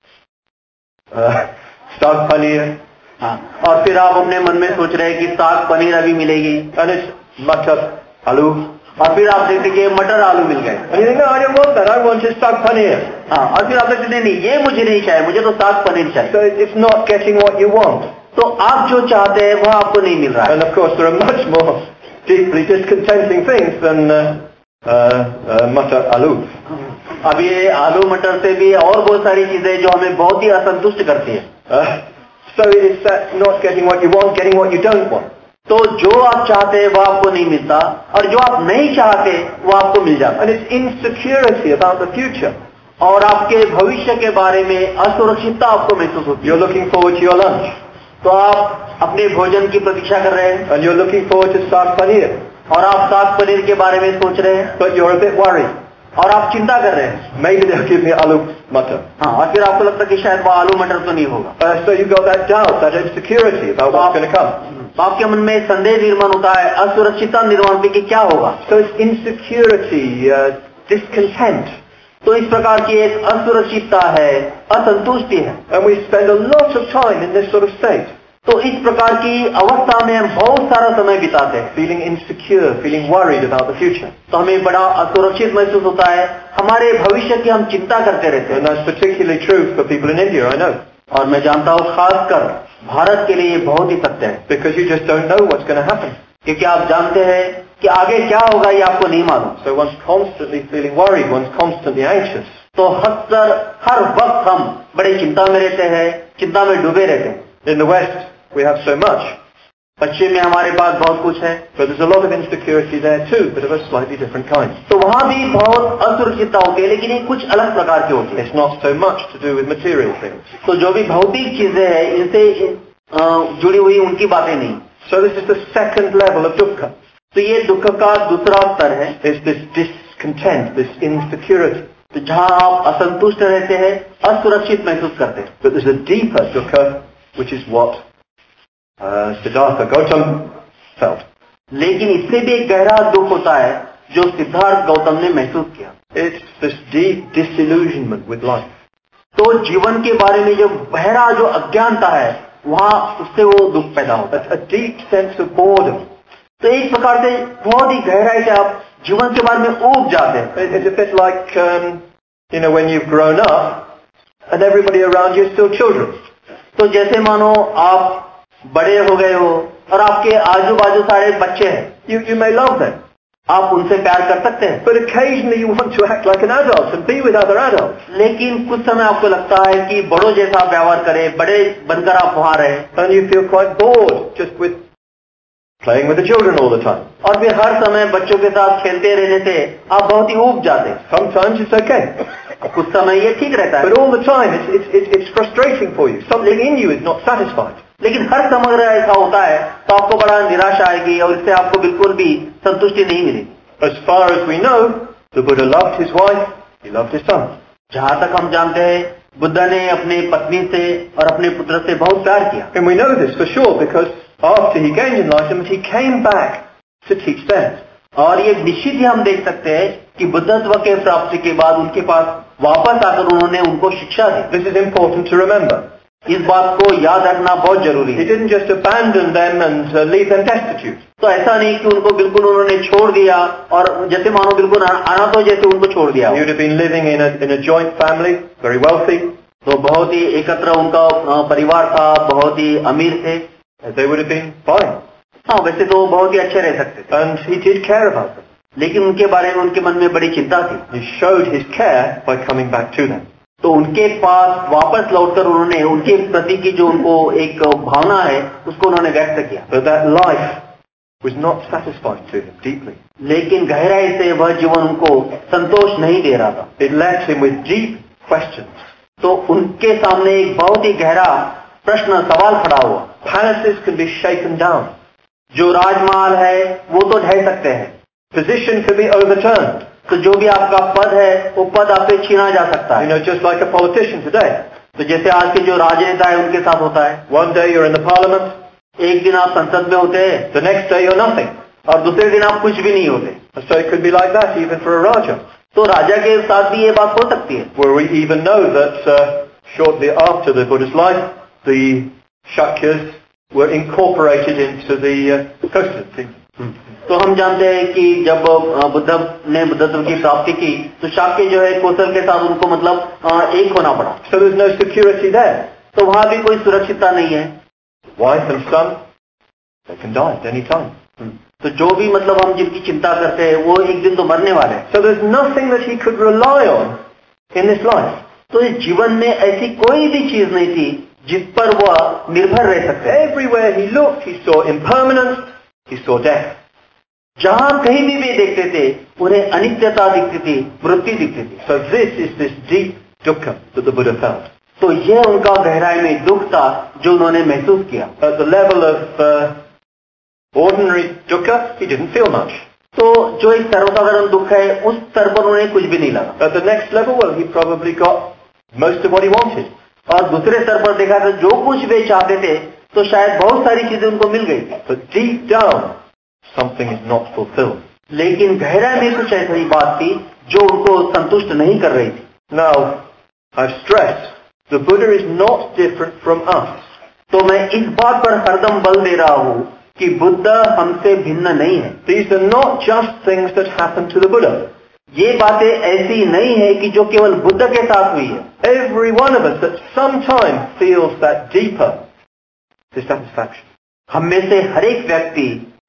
uh, saag paneer. हाँ, और फिर आप अपने मन में सोच रहे हैं कि साग पनीर अभी मिलेगी, And it's matar aloo. और फिर आप देखते कि मटर आलू मिल गए। And you think, no, I don't want that. I want just saag paneer. हाँ, और फिर आप देखते नहीं नहीं ये मुझे नहीं चाहिए, मुझे तो साग पनीर चाहिए। So it's not getting what you want. तो आप जो चाहते हैं वह आपको नहीं मिल रहा है। And of course, there are much more deeply discontenting things than uh, uh, uh, matar aloo. अब ये आलू मटर से भी और बहुत सारी चीजें जो हमें बहुत ही असंतुष्ट करती है। Uh, so it's that not getting what you want, getting what you don't want. तो जो आप चाहते हैं वो आपको नहीं मिलता, और जो आप नहीं चाहते वो आपको मिल जाता है। And it's insecurity about the future. और आपके भविष्य के बारे में असुरक्षितता आपको महसूस होती है। You're looking forward to your lunch. तो आप अपने भोजन की प्रतीक्षा कर रहे हैं, And you're looking forward to saag paneer. और आप साग पनीर के बारे में सोच रहे हैं, But you're a bit worried. और आप चिंता कर रहे हैं। Maybe they'll give me aloo matar. हाँ, और फिर आपको लगता है कि शायद वो आलू मटर तो नहीं होगा। Uh, so you've got that doubt, that insecurity about what's going to come. तो आपके मन में संदेह निर्माण होता है, असुरक्षितता निर्माण होती है कि क्या होगा। So it's insecurity, uh, discontent. तो इस प्रकार की एक असुरक्षितता है, असंतुष्टि है। And we spend a lot of time in this sort of state. तो इस प्रकार की अवस्था में हम बहुत सारा समय बिताते हैं, Feeling insecure, feeling worried about the future. तो हमें बड़ा असुरक्षित महसूस होता है, हमारे भविष्य की हम चिंता करते रहते And हैं। that's particularly true for people in India, I know. और मैं जानता हूँ खासकर भारत के लिए ये बहुत ही सत्य है, Because you just don't know what's going to happen. क्योंकि आप जानते हैं कि आगे क्या होगा ये आपको नहीं मालूम। So one's constantly feeling worried, one's constantly anxious. तो अक्सर हर वक्त हम बड़ी चिंता में रहते हैं, चिंता में डूबे रहते हैं। In the West, we have so much. पश्चिम में हमारे पास बहुत कुछ है, But there's a lot of insecurity there too, but of a slightly different kind. तो वहां भी बहुत असुरक्षितता होती है, लेकिन ये कुछ अलग प्रकार की होती है। It's not so much to do with material things. तो जो भी भौतिक चीजें हैं इनसे अ, जुड़ी हुई उनकी बातें नहीं। So this is the second level of dukkha. तो ये दुख का दूसरा स्तर है, It's this discontent, this insecurity. तो जहां आप असंतुष्ट रहते हैं, असुरक्षित महसूस करते हैं। But there's a deeper dukkha, which is what uh, Siddhartha Gautama felt. लेकिन इससे भी एक गहरा दुख होता है जो सिद्धार्थ गौतम ने महसूस किया। It's this deep disillusionment with life. तो जीवन के बारे में जो गहरा जो अज्ञानता है, वहां उससे वो दुख पैदा होता है। A, a deep sense of boredom. तो एक प्रकार से बहुत ही गहराई से आप जीवन के बारे में ऊब जाते हैं। It- It's a bit like, um, you know, when you've grown up and everybody around you is still children. तो जैसे मानो आप बड़े हो गए हो और आपके आजू बाजू सारे बच्चे हैं, You, you may love them, आप उनसे प्यार कर सकते हैं, but occasionally you want to act like an adult and be with other adults. लेकिन कुछ समय आपको लगता है कि बड़ों जैसा आप व्यवहार करें, बड़े बनकर आप वहां रहे, And you feel quite bored just with playing with the children all the time. और फिर हर समय बच्चों के साथ खेलते रहने से आप बहुत ही ऊब जाते हैं। Sometimes it's okay, कुछ समय ये ठीक रहता है, but all the time it's, it's, it's, it's frustrating for you. Something in you is not satisfied. लेकिन हर समय अगर ऐसा होता है तो आपको बड़ा निराशा आएगी और इससे आपको बिल्कुल भी संतुष्टि नहीं मिलेगी। As far as we know, the Buddha loved his wife, he loved his son. जहां तक हम जानते हैं, बुद्ध ने अपने पत्नी से और अपने पुत्र से बहुत प्यार किया। And we know this for sure because after he gained enlightenment, he came back to teach them. और ये निश्चित ही हम देख सकते हैं कि बुद्धत्व के प्राप्ति के बाद उनके पास वापस आकर उन्होंने उनको शिक्षा दी। This is important to remember. इस बात को याद रखना बहुत जरूरी He है। didn't just abandon them and uh, leave them destitute. तो ऐसा नहीं कि उनको बिल्कुल उन्होंने छोड़ दिया और जैसे मानो बिल्कुल आना तो जैसे उनको छोड़ दिया He हो। would have been living in a, in a joint family, very wealthy. तो बहुत ही एकत्र उनका अ, परिवार था, बहुत ही अमीर थे। They would have been fine. हाँ, वैसे तो वो बहुत ही अच्छे रह सकते थे, And he did care about them. लेकिन उनके बारे में उनके मन में बड़ी चिंता थी। He showed his care by coming back to them. तो उनके पास वापस लौटकर उन्होंने उनके प्रति की जो उनको एक भावना है उसको उन्होंने व्यक्त किया। But that life was not satisfying to him deeply. लेकिन गहराई से वह जीवन उनको संतोष नहीं दे रहा था। It left him with deep questions. तो उनके सामने एक बहुत ही गहरा प्रश्न सवाल खड़ा हुआ। Palaces can be shaken down. जो राजमहल है वो तो ढह सकते हैं, Position can be overturned. तो जो भी आपका पद है वो पद आपसे छीना जा सकता You है। know, just like a politician today. तो जैसे आज के जो राजनेता है उनके साथ होता है, One day you're in the parliament, एक दिन आप संसद में होते हैं, the next day you're nothing. और दूसरे दिन आप कुछ भी नहीं होते. And so it could be like that even for a Raja. तो राजा के साथ भी ये बात हो सकती है. Where we even know that uh, shortly after the Buddha's life, the Shakyas were incorporated into the uh, Kosa kingdom. तो हम जानते हैं कि जब बुद्ध ने बुद्धत्व की प्राप्ति की तो शाक्य जो है कौशल के साथ उनको मतलब एक होना पड़ा. So there's no security there. तो वहां भी कोई सुरक्षितता नहीं है. Wife and son, they can die at any time. तो जो भी मतलब हम जिनकी चिंता करते हैं वो एक दिन तो मरने वाले हैं. So there's nothing that he could rely on in this life. तो इस जीवन में ऐसी कोई भी चीज नहीं थी जिस पर वह निर्भर रह सकते. Everywhere he looked, he saw impermanence, he saw death. जहां कहीं भी वे देखते थे उन्हें अनित्यता दिखती थी, मृत्यु दिखती थी. So this is this deep dukkha that the Buddha felt. तो यह उनका गहराई में दुख था जो उन्होंने महसूस किया. At the level of uh, ordinary dukkha, he didn't feel much. तो जो एक सर्वसाधारण दुख है उस स्तर पर उन्हें कुछ भी नहीं लगा. At the next level, well, he probably got most of what he wanted. और दूसरे स्तर पर देखा तो जो कुछ वे चाहते थे तो शायद बहुत सारी चीजें उनको मिल गई. But deep down, something is not fulfilled. लेकिन गहराई में कुछ ऐसी बात थी जो उनको संतुष्ट नहीं कर रही थी. Now, I've stressed, the Buddha is not different from us. तो मैं इस बात पर हरदम बल दे रहा हूं कि बुद्ध हमसे भिन्न नहीं है. These are not just things that happen to the Buddha. ये बातें ऐसी नहीं है कि जो केवल बुद्ध के साथ हुई है. Every one of us at some time feels that deeper dissatisfaction. हम में से हर एक व्यक्ति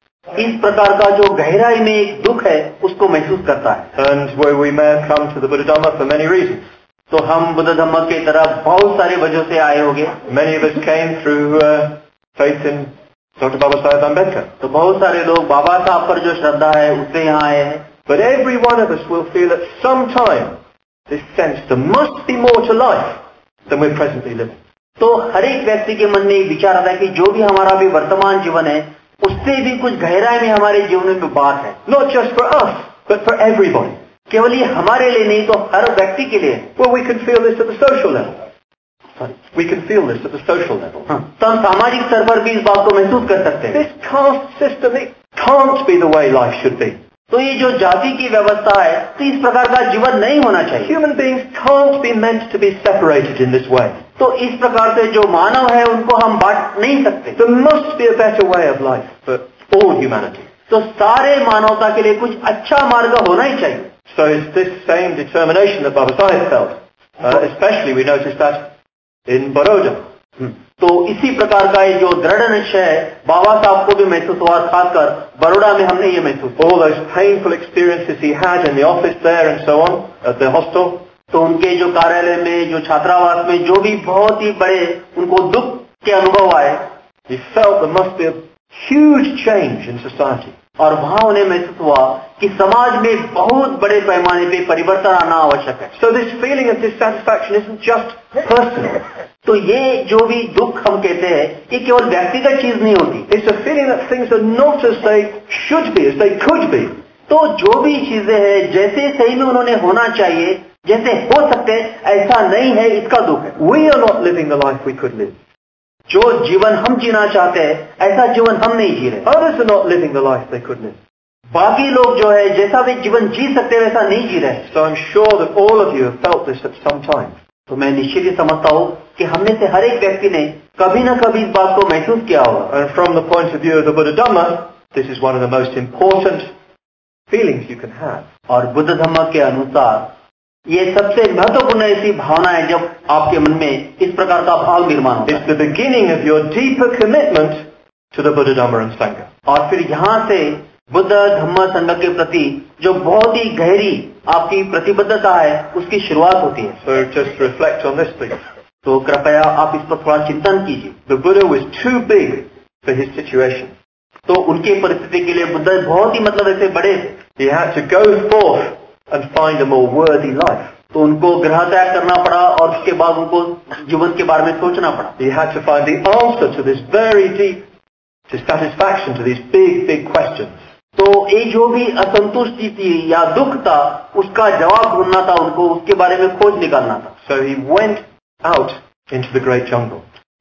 इस प्रकार का जो गहराई में एक दुख है उसको महसूस करता है. And where we may have come to the Buddha Dhamma for many reasons. तो हम बुद्ध धम्म की तरफ बहुत सारे वजह से आए होंगे. Many of us came through uh, faith in Doctor Babasaheb Ambedkar. तो बहुत सारे लोग बाबा साहब पर जो श्रद्धा है उससे यहाँ आए हैं. But every one of us will feel at some time this sense there must be more to life than we're presently living. तो हर एक व्यक्ति के मन में एक विचार आता है कि जो भी हमारा भी वर्तमान जीवन है उससे भी कुछ गहराई में हमारे जीवन में बात है. Not just for us, but for everybody. केवल ये हमारे लिए नहीं तो हर व्यक्ति के लिए. Well, we can feel this at the social level. Sorry. We can feel this at the social level. हाँ. तो हम सामाजिक स्तर पर भी इस बात को महसूस कर सकते हैं. This caste system, it can't be the way life should be. तो ये जो जाति की व्यवस्था है तो इस प्रकार का जीवन नहीं होना चाहिए. Human beings can't be meant to be separated in this way. तो इस प्रकार से जो मानव है उनको हम बांट नहीं सकते. There must be a better way of life for all humanity. तो सारे मानवता के लिए कुछ अच्छा मार्ग होना ही चाहिए. So it's this same determination that Baba Sahib felt. Uh, especially we noticed that in Baroda. तो इसी प्रकार का ये जो दृढ़ निश्चय है बाबा साहब को भी महसूस हुआ, खासकर बड़ौदा में हमने ये महसूस. All those painful experiences he had in the office there and so on, at the hostel. तो उनके जो कार्यालय में, जो छात्रावास में जो भी बहुत ही बड़े उनको दुख के अनुभव आए, he felt there must be a huge change in society. और वहां उन्हें महसूस हुआ कि समाज में बहुत बड़े पैमाने पे परिवर्तन आना आवश्यक है. So this feeling of dissatisfaction isn't just personal. तो ये जो भी दुख हम कहते हैं ये केवल व्यक्तिगत चीज नहीं होती. It's a feeling that things are not as they should be, as they could be. तो जो भी चीजें हैं जैसे सही में उन्होंने होना चाहिए, जैसे हो सकते ऐसा नहीं है, इसका दुख है. We are not living the life we could live. जो जीवन हम जीना चाहते हैं ऐसा जीवन हम नहीं जी रहे. Others are not living the life they could live. बाकी लोग जो है जैसा वे जीवन जी सकते हैं वैसा नहीं जी रहे. So I'm sure that all of you have felt this at some time. तो मैं निश्चित ही समझता हूँ कि हमने से हर एक व्यक्ति ने कभी न कभी इस बात को महसूस किया होगा. And from the point of view of the Buddha Dhamma, this is one of the most important feelings you can have. और बुद्ध धम्म के अनुसार ये सबसे महत्वपूर्ण ऐसी भावना है जब आपके मन में इस प्रकार का भाव निर्माण होता है. It's the beginning of your deeper commitment to the Buddha Dhamma and Sangha. और फिर यहाँ से बुद्ध धम्म संघ के प्रति जो बहुत ही गहरी आपकी प्रतिबद्धता है उसकी शुरुआत होती है. So just reflect on this please. तो कृपया आप इस पर थोड़ा चिंतन कीजिए. The Buddha was too big for his situation. तो उनके परिस्थिति के लिए बुद्ध बहुत ही मतलब ऐसे बड़े थे. He had to go forth and find a more worthy life. तो उनको गृह त्याग करना पड़ा और उसके बाद उनको जीवन के बारे में सोचना पड़ा. He had to find the answer to this very deep dissatisfaction, to these big, big questions. तो ये जो भी असंतुष्टि थी या दुख था उसका जवाब ढूंढना था उनको, उसके बारे में खोज निकालना था. So he went out into the great jungle.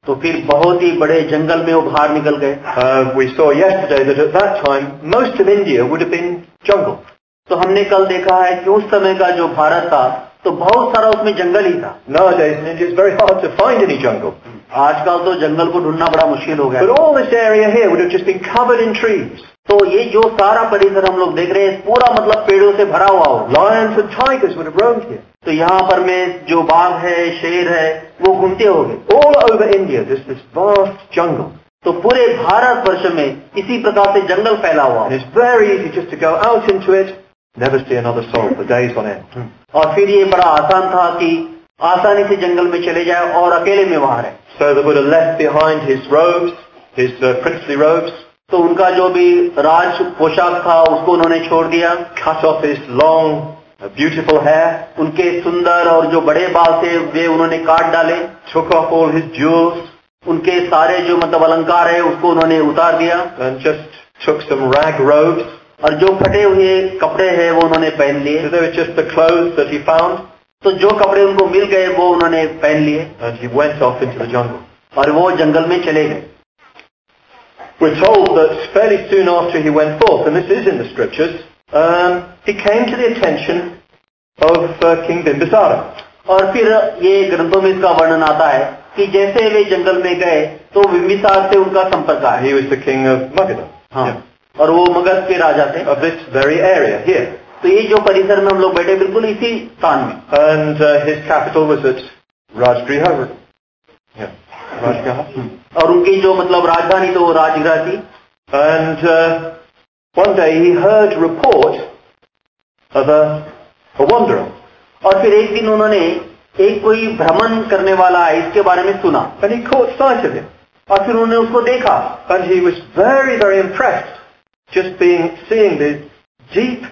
तो फिर बहुत ही बड़े जंगल में वो बाहर निकल गए. Uh, we saw yesterday that at that time most of India would have been jungle. तो हमने कल देखा है कि उस समय का जो भारत था तो बहुत सारा उसमें जंगल ही था. Nowadays in India it's very hard to find any jungle. आजकल तो जंगल को ढूंढना बड़ा मुश्किल हो गया. But all this area here would have just been covered in trees. तो ये जो सारा परिसर हम लोग देख रहे हैं पूरा मतलब पेड़ों से भरा हुआ हो. Lions and tigers would have roamed here. तो यहाँ पर में जो बाघ है, शेर है, वो घूमते होंगे. All over India there's this vast jungle. तो पूरे भारत वर्ष में इसी प्रकार से जंगल फैला हुआ. And it's very easy just to go out into it, never see another soul for days on end. और फिर ये बड़ा आसान था कि आसानी से जंगल में चले जाए और अकेले में वहां रहे. So the Buddha left behind his robes, his uh, princely robes. तो उनका जो भी राज पोशाक था उसको उन्होंने छोड़ दिया. Cut off his long, uh, beautiful hair. उनके सुंदर और जो बड़े बाल थे वे उन्होंने काट डाले. Took off all his jewels. उनके सारे जो मतलब अलंकार है उसको उन्होंने उतार दिया. And just took some rag robes. और जो फटे हुए कपड़े हैं वो उन्होंने पहन लिए. So they were just the clothes that he found. तो जो कपड़े उनको मिल गए वो उन्होंने पहन लिए. And he went off into the jungle. और वो जंगल में चले गए. We're told that fairly soon after he went forth, and this is in the scriptures, um, he came to the attention of uh, King Bimbisara. और फिर ये ग्रंथों में इसका वर्णन आता है कि जैसे वे जंगल में गए तो बिंबिसार से उनका संपर्क आया. He was the king of Magadha. हाँ. Yeah. और वो मगध के राजा थे. Of this very area here. तो ये जो परिसर में हम लोग बैठे बिल्कुल इसी स्थान में. And uh, his capital was at Rajgriha. Yeah. Rajgriha. और उनकी जो मतलब राजधानी तो वो राजगृह थी. And uh, one day he heard report of a, a wanderer. और फिर एक दिन उन्होंने एक कोई भ्रमण करने वाला है इसके बारे में सुना. And he caught sight of him. और फिर उन्होंने उसको देखा. And he was very, very impressed just being, seeing the deep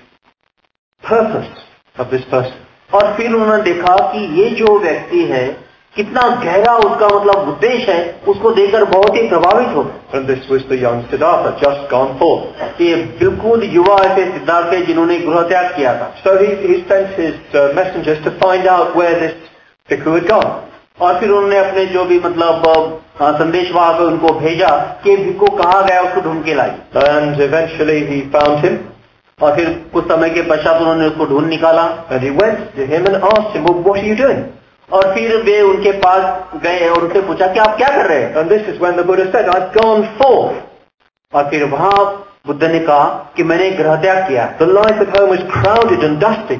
purpose of this person. और फिर उन्होंने देखा कि ये जो व्यक्ति है कितना गहरा उसका मतलब उद्देश्य है उसको देखकर बहुत ही प्रभावित हो. And this was the young Siddhartha just gone forth. ये बिल्कुल युवा ऐसे सिद्धार्थ थे जिन्होंने गृह त्याग किया था. So he, he sent his uh, messengers to find out where this bhikkhu had gone. और फिर उन्होंने अपने जो भी मतलब संदेशवाहक उनको भेजा कि भिक्खु कहाँ गया उसको ढूंढ के लाई. And eventually he found him. और फिर कुछ समय के पश्चात उन्होंने उसको ढूंढ निकाला. And he went to him and asked him, well, what are you doing? और फिर वे उनके पास गए और उनसे पूछा कि आप क्या कर रहे हैं. And this is when the Buddha said, I've gone forth. और फिर वहां बुद्ध ने कहा कि मैंने गृह त्याग किया. The life at home was crowded and dusty.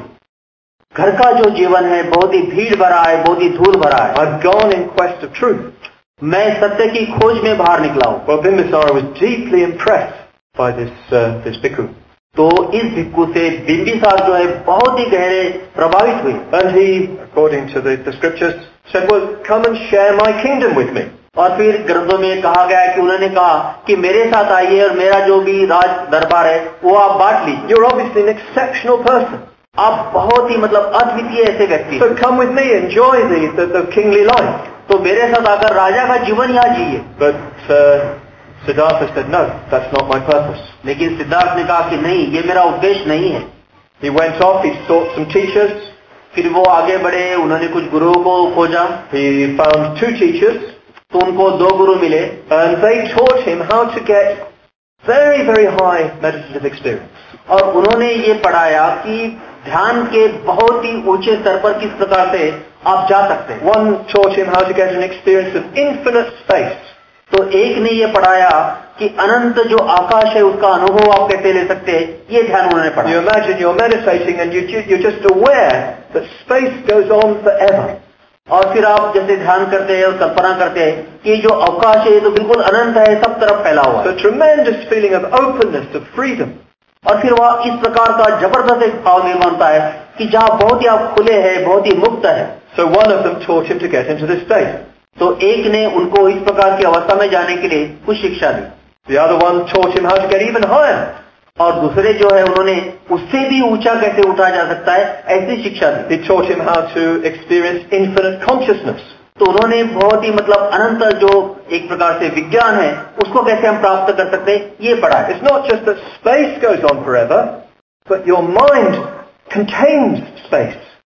घर का जो जीवन है बहुत ही भीड़ भरा है, बहुत ही धूल भरा है. I've gone in quest of truth. मैं सत्य की खोज में बाहर निकला हूं. Well, Bimbisara was deeply impressed by this uh, this bhikkhu. तो इस भिक्खु से बिंबिसार जो है बहुत ही गहरे प्रभावित हुए. And he, according to the, the scriptures, said, well, come and share my kingdom with me. और फिर ग्रंथों में कहा गया है कि उन्होंने कहा कि मेरे साथ आइए और मेरा जो भी राज दरबार है वो आप बांट लीजिए. You're obviously an exceptional person. आप बहुत ही मतलब अद्वितीय ऐसे व्यक्ति. So come with me, enjoy the, the, the kingly life. तो मेरे साथ आकर राजा का जीवन यहाँ जिए. But uh, Siddhartha said, no, that's not my purpose. लेकिन सिद्धार्थ ने कहा कि नहीं, ये मेरा उद्देश्य नहीं है. He went off, he sought some teachers. फिर वो आगे बढ़े, उन्होंने कुछ गुरुओं को खोजा. He found two teachers. तो उनको दो गुरु मिले. And they taught him how to get very, very high meditative experience. और उन्होंने ये पढ़ाया कि ध्यान के बहुत ही ऊंचे स्तर पर किस प्रकार से आप जा सकते हैं. One taught him how to get an experience of infinite space. तो एक ने ये पढ़ाया कि अनंत जो आकाश है उसका अनुभव आप कैसे ले सकते हैं, ये ध्यान उन्होंने पढ़ा. You imagine you're meditating and you, you're just aware that space goes on forever. और फिर आप जैसे ध्यान करते हैं और कल्पना करते हैं कि जो अवकाश है तो बिल्कुल अनंत है, सब तरफ फैला हुआ है. So a tremendous feeling of openness, of freedom. और फिर वह इस प्रकार का जबरदस्त एक भाव निर्माण होता है कि जहाँ बहुत ही आप खुले हैं, बहुत ही मुक्त है. So one of them taught him to get into this state. तो एक ने उनको इस प्रकार की अवस्था में जाने के लिए कुछ शिक्षा दी. The other one taught him how to get even higher. और दूसरे जो है उन्होंने उससे भी ऊंचा कैसे उठा जा सकता है ऐसी शिक्षा दी. He taught him how to experience infinite consciousness. तो उन्होंने बहुत ही मतलब अनंत जो एक प्रकार से विज्ञान है उसको कैसे हम प्राप्त कर सकते हैं ये पढ़ा. It's not just that space goes on forever, but your mind contains space.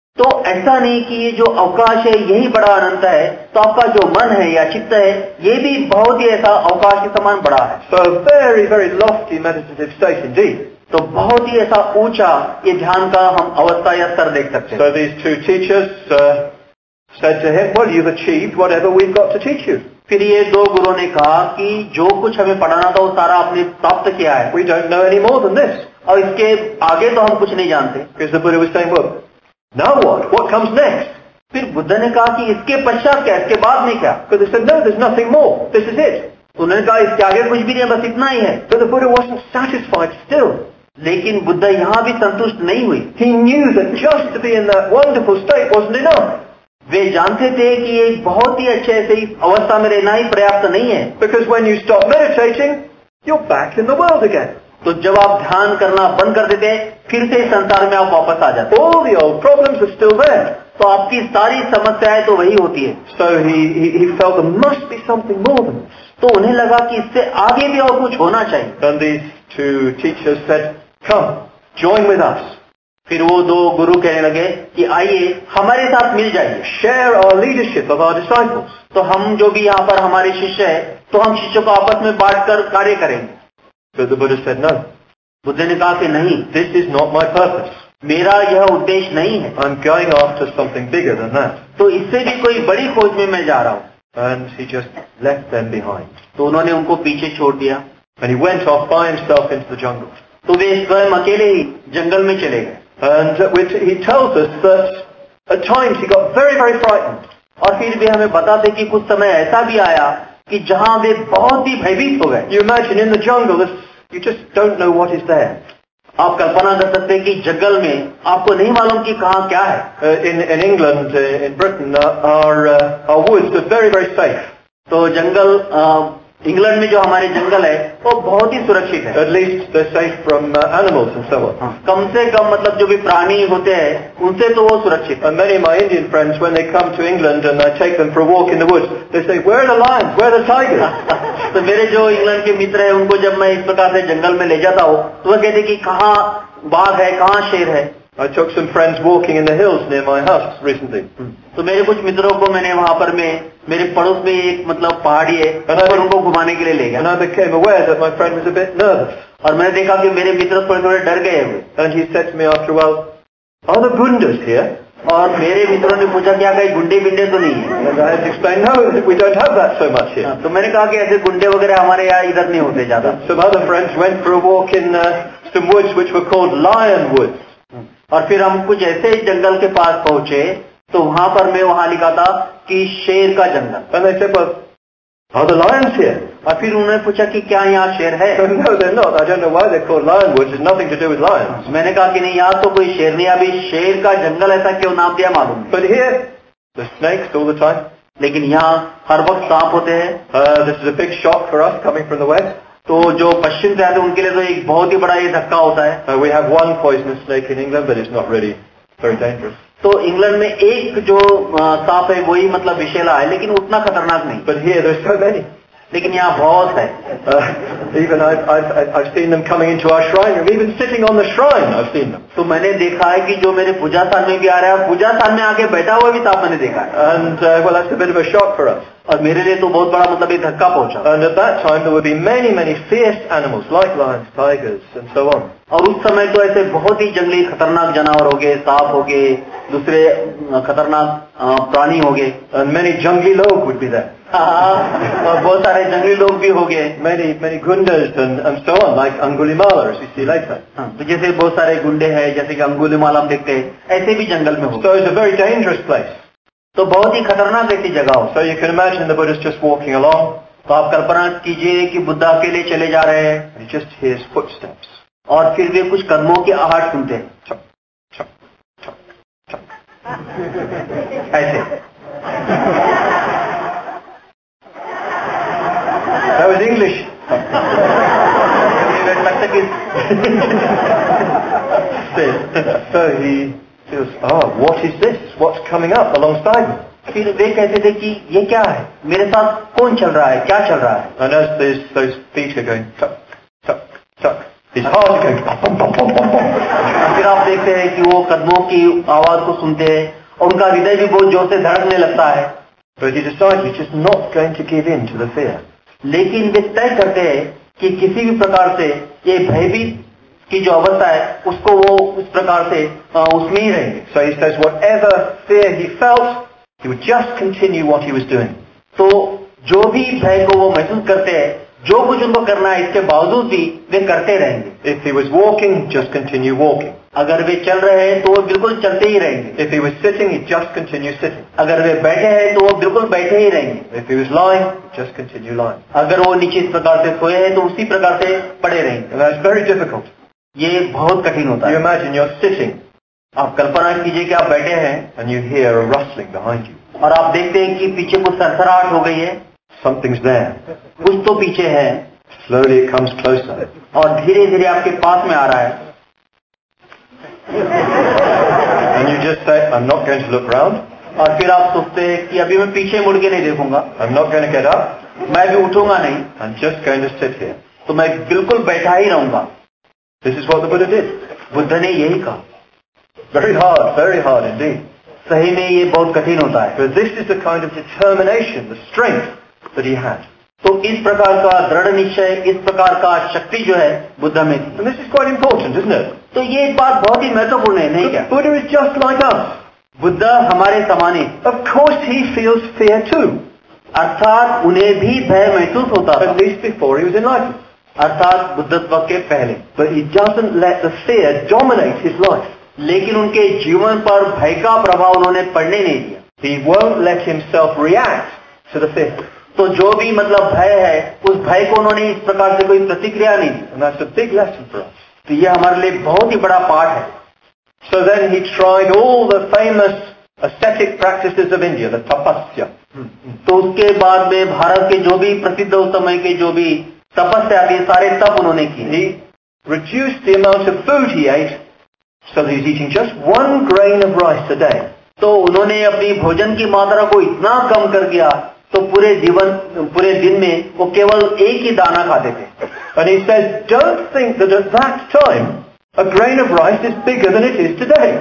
तो ऐसा नहीं कि ये जो अवकाश है यही बड़ा अनंत है, तो आपका जो मन है या चित्त है ये भी बहुत ही ऐसा अवकाश के समान बड़ा है. So a very, very lofty meditative state indeed. तो बहुत ही ऐसा ऊंचा ये ध्यान का हम अवस्था या स्तर देख सकते हैं. So these two teachers uh, said to him, well, you've achieved whatever we've got to teach you. फिर ये दो गुरुओं ने कहा कि जो कुछ हमें पढ़ाना था वो सारा आपने प्राप्त किया है. We don't know any more than this. और इसके आगे तो हम कुछ नहीं जानते. Because the Buddha was saying, well, now what? What comes next? फिर बुद्ध ने कहा कि इसके पश्चात क्या, इसके बाद में क्या? But they said, no, there's nothing more. This is it. उन्होंने कहा इसके आगे कुछ भी नहीं है, बस इतना ही है. But the Buddha wasn't satisfied still. लेकिन बुद्ध यहाँ भी संतुष्ट नहीं हुई. He knew that just to be in that wonderful state wasn't enough. वे जानते थे कि ये बहुत ही अच्छे से इस अवस्था में रहना ही पर्याप्त नहीं है. Because when you stop meditating, you're back in the world again. तो जब आप ध्यान करना बंद कर देते हैं, फिर से इस संसार में आप वापस आ जाते हैं. All the old problems are still there. तो आपकी सारी समस्याएं तो वही होती है. So he, he, he felt there must be something more than this. तो उन्हें लगा कि इससे आगे भी और कुछ होना चाहिए. And these two teachers said, come, join with us. फिर वो दो गुरु कहने लगे कि आइए हमारे साथ मिल जाइए. Share our leadership of our disciples. तो हम जो भी यहाँ पर हमारे शिष्य है, तो हम शिष्यों को आपस में बांटकर कार्य करेंगे. But the Buddha said, no. Buddha ने कहा कि नहीं, This is not my purpose. मेरा यह उद्देश्य नहीं है. I'm going after something bigger than that. तो इससे भी कोई बड़ी खोज में मैं जा रहा हूँ. And he just left them behind. तो उन्होंने उनको पीछे छोड़ दिया. And he went off by himself into the jungle. तो वे स्वयं अकेले ही जंगल में चले गए. And uh, which he tells us that at times he got very, very frightened. और फिर भी हमें बताते कि कुछ समय ऐसा भी आया कि जहां वे बहुत ही भयभीत हो गए. You imagine in the jungle, this, you just don't know what is there. आप कल्पना कर सकते हैं कि जंगल में आपको नहीं मालूम कि कहाँ क्या है. Uh, in, in England, uh, in Britain, uh, our, uh, our woods are very, very safe. तो जंगल uh, इंग्लैंड में जो हमारे जंगल है वो बहुत ही सुरक्षित है. At least they're safe from uh, animals and so on. कम से कम मतलब जो भी प्राणी होते हैं उनसे तो वो सुरक्षित है. And many of my Indian friends, when they come to England and I take them for a walk in the woods, they say, where are the lions? Where are the tigers? तो मेरे जो England के मित्र हैं उनको जब मैं इस प्रकार से जंगल में ले जाता हूँ तो वो कहते कि कहाँ बाघ है, कहाँ शेर है. I took some friends walking in the hills near my house recently. तो मेरे कुछ मित्रों को मैंने वहाँ पर में मेरे पड़ोस में एक मतलब पहाड़ी है और उनको घुमाने के लिए ले गया. And I became aware that my friend was a bit nervous. और मैंने देखा कि मेरे मित्र थोड़े थोड़े डर गए हुए. And he said to me after a while, are the gundas here? और मेरे मित्रों ने पूछा क्या कहीं गुंडे बिंडे तो नहीं है. And I had to explain, no, we don't have that so much here. तो मैंने कहा कि ऐसे गुंडे वगैरह हमारे यहाँ इधर नहीं होते ज्यादा. Some other friends went for a walk in uh, some woods which were called lion woods. और फिर हम कुछ ऐसे जंगल के पास पहुंचे तो वहां पर मैं वहां लिखा था कि शेर का जंगल. And they said, well, are the lions here? और फिर उन्होंने पूछा कि क्या यहाँ शेर है. No, they're not. I don't know why they're called lion woods. It's nothing to do with lions. मैंने कहा कि नहीं, यहाँ तो कोई शेर नहीं. अभी शेर का जंगल ऐसा क्यों नाम दिया मालूम नहीं. But here, the snakes all the time. लेकिन यहाँ हर वक्त सांप होते हैं. Uh, this is a big shock for us coming from the west. तो जो पश्चिम से आते हैं उनके लिए तो एक बहुत ही बड़ा ये धक्का होता है. Uh, we have one poisonous snake in England, but it's not really very dangerous. तो इंग्लैंड में एक जो सांप है वही मतलब विषैला है, लेकिन उतना खतरनाक नहीं. But here there's so many. लेकिन यहाँ बहुत है. Uh, even I've, I've, I've seen them coming into our shrine room, even sitting on the shrine, I've seen them. तो मैंने देखा है कि जो मेरे पूजा स्थान में भी आ रहा है, पूजा स्थान में आके बैठा हुआ भी सांप मैंने देखा है. And uh, well, that's a bit of a shock for us. और मेरे लिए तो बहुत बड़ा मतलब एक धक्का पहुंचा. And at that time there would be many, many fierce animals like lions, tigers, and so on. और उस समय तो ऐसे बहुत ही जंगली खतरनाक जानवर हो गए, सांप हो गए, दूसरे खतरनाक प्राणी हो गए. And many jungly log would be there. और बहुत सारे जंगली लोग भी हो गए. Many, many gundas and, and so on, like Angulimala, as we see later. तो जैसे बहुत सारे गुंडे हैं, जैसे कि अंगुलीमाला हम देखते हैं, ऐसे भी जंगल में हो. So it's a very dangerous place. तो बहुत ही खतरनाक ऐसी जगह हो. So you can imagine the Buddha's just walking along. तो आप कल्पना कीजिए कि बुद्ध अकेले चले जा रहे हैं. He just hears footsteps. और फिर वे कुछ कदमों की आहट सुनते हैं. Chuk, chuk, chuk, chuk. ऐसे. That was English. So he feels, oh, what is this? What's coming up alongside me? फिर वे कहते थे कि ये क्या है, मेरे साथ कौन चल रहा है, क्या चल रहा है. And as those, those feet are going, tuck, tuck, tuck, His heart is going bum, bum, bum, bum, bum. फिर आप देखते हैं कि वो कदमों की आवाज को सुनते हैं और उनका हृदय भी बहुत जोर से धड़कने लगता है. But he decides he's just not going to give in to the fear. लेकिन वे तय करते हैं कि किसी भी प्रकार से ये भयभीत की जो अवस्था है उसको वो उस प्रकार से उसमें ही रहेंगे. So he says whatever fear he felt, he would just continue what he was doing. तो जो भी भय को वो महसूस करते हैं, जो कुछ उनको करना है इसके बावजूद भी वे करते रहेंगे. If he was walking, just continue walking. अगर वे चल रहे हैं तो वो बिल्कुल चलते ही रहेंगे. If he was sitting, he'd just continue sitting. अगर वे बैठे हैं तो वो बिल्कुल बैठे ही रहेंगे. If he was lying, he'd just continue lying. अगर वो नीचे इस प्रकार से सोए हैं तो उसी प्रकार से पड़े रहेंगे. And that's very difficult. ये बहुत कठिन होता है. You imagine you're sitting. आप कल्पना कीजिए कि आप बैठे हैं and you hear a rustling behind you. और आप देखते हैं कि पीछे कुछ सरसराहट हो गई है. Something's there. कुछ तो पीछे है. Slowly it comes closer. और धीरे धीरे आपके पास में आ रहा है. And you just say, I'm not going to look round. और फिर आप सोचते हैं कि अभी मैं पीछे मुड़ के नहीं देखूंगा. I'm not going to get up. मैं भी उठूंगा नहीं. I'm just going to sit here. तो मैं बिल्कुल बैठा ही रहूंगा. This is what the Buddha did. Buddha ने यही कहा. Very hard, very hard indeed. सही में ये बहुत कठिन होता है. But this is the kind of determination, the strength that he had. तो इस प्रकार का दृढ़ निश्चय, इस प्रकार का शक्ति जो है बुद्ध में थी. And this is quite important, isn't it? तो ये एक बात बहुत ही महत्वपूर्ण है, नहीं क्या? Buddha is just like us. Buddha हमारे समान है. Of course he feels fear too. अर्थात उन्हें भी भय महसूस होता था. At least before he was enlightened. अर्थात बुद्धत्व के पहले. But he doesn't let the fear dominate his life. लेकिन उनके जीवन पर भय का प्रभाव उन्होंने पड़ने नहीं दिया. He won't let himself react to the fear. तो जो भी मतलब भय है उस भय को उन्होंने इस प्रकार से कोई प्रतिक्रिया नहीं दी. And that's a big lesson for us. तो ये हमारे लिए बहुत ही बड़ा पाठ है. So then he tried all the famous ascetic practices of India, the tapasya. तो उसके बाद में भारत के जो भी प्रसिद्ध उस समय के जो भी तपस्या थी सारे तप उन्होंने किए. He reduced the amount of food he ate so that he's eating just one grain of rice a day. तो उन्होंने अपनी भोजन की मात्रा को इतना कम कर दिया तो पूरे जीवन पूरे दिन में वो केवल एक ही दाना खाते थे. And he says, don't think that at that time a grain of rice is bigger than it is today.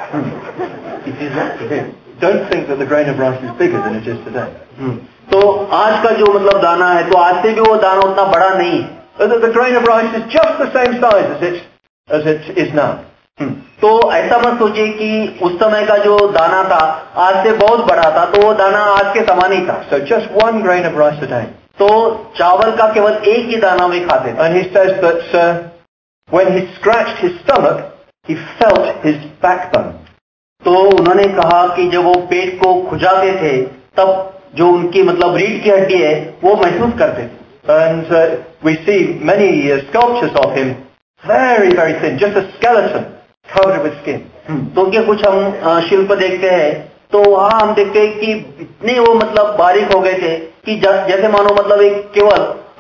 It is not today. Don't think that the grain of rice is bigger than it is today. तो आज का जो मतलब दाना है तो आज से भी वो दाना उतना बड़ा नहीं है. That the grain of rice is just the same size as it as it is now. तो ऐसा मत सोचिए कि उस समय का जो दाना था आज से बहुत बड़ा था तो वो दाना आज के समान ही था. So just one grain of rice a day. तो चावल का केवल एक ही दाना वे खाते थे. And he says that uh, when he scratched his stomach, he felt his backbone. तो उन्होंने कहा कि जब वो पेट को खुजाते थे तब जो उनकी मतलब रीढ़ की हड्डी है वो महसूस करते थे. And uh, we see many uh, sculptures of him, very very thin, just a skeleton covered with skin. तो क्या कुछ हम शिल्प देखते हैं तो वहाँ हम देखते हैं कि इतने वो मतलब बारीक हो गए थे कि जैसे मानो मतलब एक केवल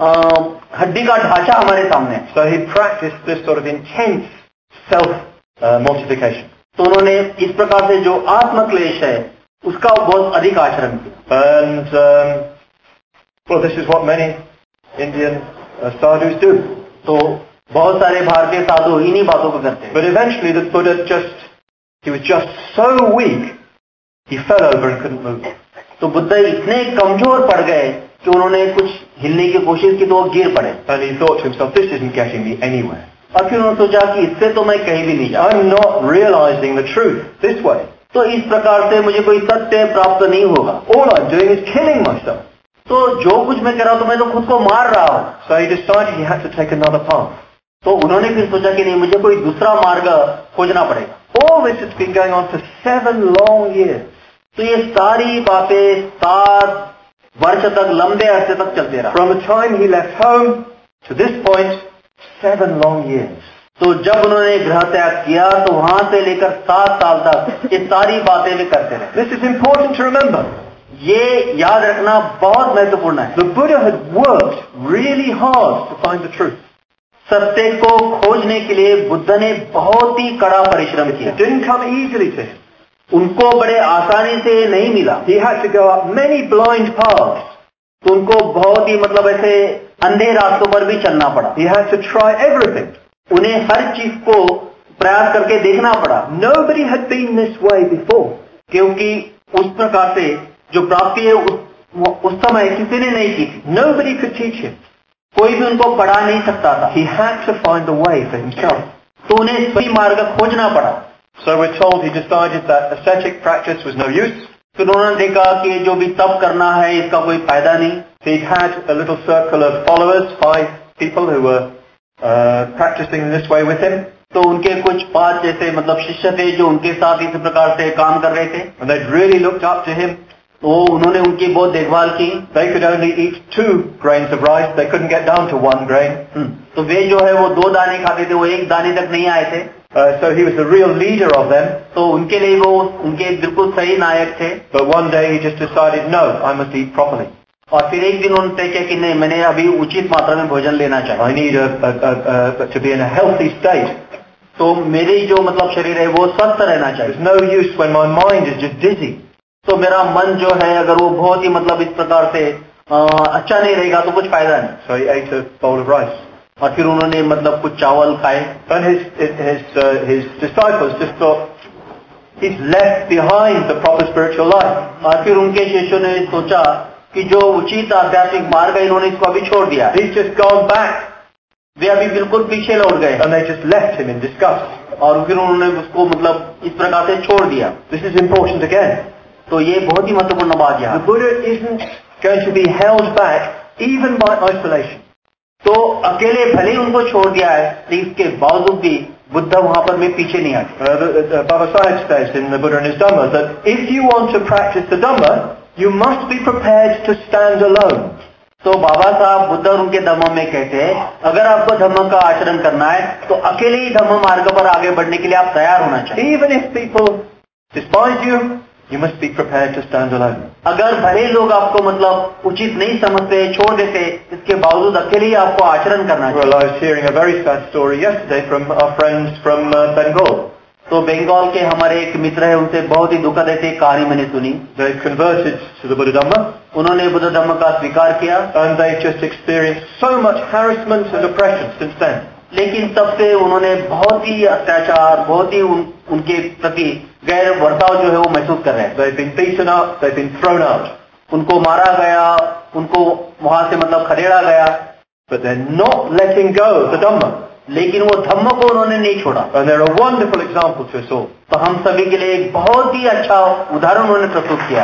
हड्डी का ढांचा हमारे सामने. So he practiced this sort of intense self uh, mortification. तो उन्होंने इस प्रकार से जो आत्मक्लेश है उसका बहुत अधिक आचरण किया. And um, well, this is what many Indian uh, sadhus do. तो बहुत सारे भारतीय साधु इन्हीं बातों को करते हैं. But eventually the Buddha just, he was just so weak, he fell over and couldn't move. तो बुद्ध इतने कमजोर पड़ गए कि उन्होंने कुछ हिलने की कोशिश की तो वो गिर पड़े. And he thought to himself, this isn't getting me anywhere. और फिर उन्होंने सोचा कि इससे तो मैं कहीं भी नहीं जा. I'm not realizing the truth this way. तो इस प्रकार से मुझे कोई सत्य प्राप्त नहीं होगा. All I'm doing is killing myself. तो जो कुछ मैं कर रहा हूं तो मैं तो खुद को मार रहा हूं. So he decided he had to take another path. तो उन्होंने फिर सोचा कि नहीं मुझे कोई दूसरा मार्ग खोजना पड़ेगा. All this has been going on for seven long years. तो ये सारी बातें सात वर्ष तक लंबे अरसे तक चलते रहा. From the time he left home to this point, seven long years. तो जब उन्होंने गृह त्याग किया तो वहां से लेकर सात साल तक ये सारी बातें वे करते रहे. This is important to remember. ये याद रखना बहुत महत्वपूर्ण है. The Buddha had worked really hard to find the truth. सत्य को खोजने के लिए बुद्ध ने बहुत ही कड़ा परिश्रम किया. It didn't come easily to him. उनको बड़े आसानी से नहीं मिला. He had to go up many blind paths. तो उनको बहुत ही मतलब ऐसे अंधे रास्तों पर भी चलना पड़ा. He had to try everything. उन्हें हर चीज को प्रयास करके देखना पड़ा। Nobody had been this way before. क्योंकि उस प्रकार से जो प्राप्ति है उस, उस समय किसी ने नहीं की थी। Nobody could teach him. कोई भी उनको पढ़ा नहीं सकता था। He had to find a way for himself. तो उन्हें सही मार्ग खोजना पड़ा। So we're told he decided that ascetic practice was no use. फिर उन्होंने देखा कि जो भी तप करना है इसका कोई फायदा नहीं। He had a little circle of followers, five people who were uh, practicing in this way with him. तो उनके कुछ पांच ऐसे मतलब शिष्य थे जो उनके साथ इस प्रकार से काम कर रहे थे। And they'd really looked up to him. तो उन्होंने उनकी बहुत देखभाल की। They could only eat two grains of rice. They couldn't get down to one grain. तो वे जो है वो दो दाने खाते थे, वो एक दाने तक नहीं आए थे। Uh, so he was the real leader of them. तो उनके लिए वो उनके बिल्कुल सही नायक थे। But one day he just decided, no, I must eat properly. और फिर एक दिन उन्होंने तय किया कि नहीं, मैंने अभी उचित मात्रा में भोजन लेना चाहिए। I need a, a, a, a, to be in a healthy state. तो मेरी जो मतलब शरीर है वो स्वस्थ रहना चाहिए। There's no use when my mind is just dizzy. तो मेरा मन जो है अगर वो बहुत ही मतलब इस प्रकार से आ, अच्छा नहीं रहेगा तो कुछ फायदा नहीं। So he ate a bowl of rice. और फिर उन्होंने मतलब कुछ चावल खाए। And his his uh, his disciples just thought he's left behind the proper spiritual life. और फिर उनके शिष्यों ने सोचा कि जो उचित आध्यात्मिक मार्ग है इन्होंने इसको अभी छोड़ दिया। He's just gone back. वे अभी बिल्कुल पीछे लौट गए। And they just left him in disgust. और फिर उन्होंने उसको मतलब इस प्रकार से छोड़ दिया। This is important again. तो ये बहुत ही महत्वपूर्ण बात है। The Buddha isn't going to be held back even by isolation. तो अकेले भले ही उनको छोड़ दिया है, लेकिन इसके बावजूद भी बुद्ध वहां पर में पीछे नहीं आते। Uh, the, the, Baba Sayadaw says in the Buddha and his Dhamma that if you want to practice the Dhamma, you must be prepared to stand alone. तो बाबा साहब बुद्ध और उनके धम्म में कहते हैं, अगर आपको धम्म का आचरण करना है तो अकेले ही धम्म मार्ग पर आगे बढ़ने के लिए आप तैयार होना चाहिए। Even if people despise you, you must be prepared to stand alone. अगर भले लोग आपको मतलब उचित नहीं समझते, छोड़ देते, इसके बावजूद अकेले ही आपको आचरण करना चाहिए। Well, I was hearing a very sad story yesterday from our friends from uh, Bengal. तो बंगाल के हमारे एक मित्र है, उनसे बहुत ही दुखद ऐसी कहानी मैंने सुनी। They converted to the Buddha Dhamma. उन्होंने बुद्ध धम्म का स्वीकार किया। And they just experienced so much harassment and oppression since then. लेकिन तब से उन्होंने बहुत ही अत्याचार, बहुत ही उन, उनके प्रति गैर बर्ताव जो है वो महसूस कर रहे हैं। They've been beaten up, they've been thrown out. उनको मारा गया, उनको वहां से मतलब खदेड़ा गया। But they're not letting go of the Dhamma. लेकिन वो धम्म को उन्होंने नहीं छोड़ा। And they're a wonderful example to us all. तो हम सभी के लिए एक बहुत ही अच्छा उदाहरण उन्होंने प्रस्तुत किया।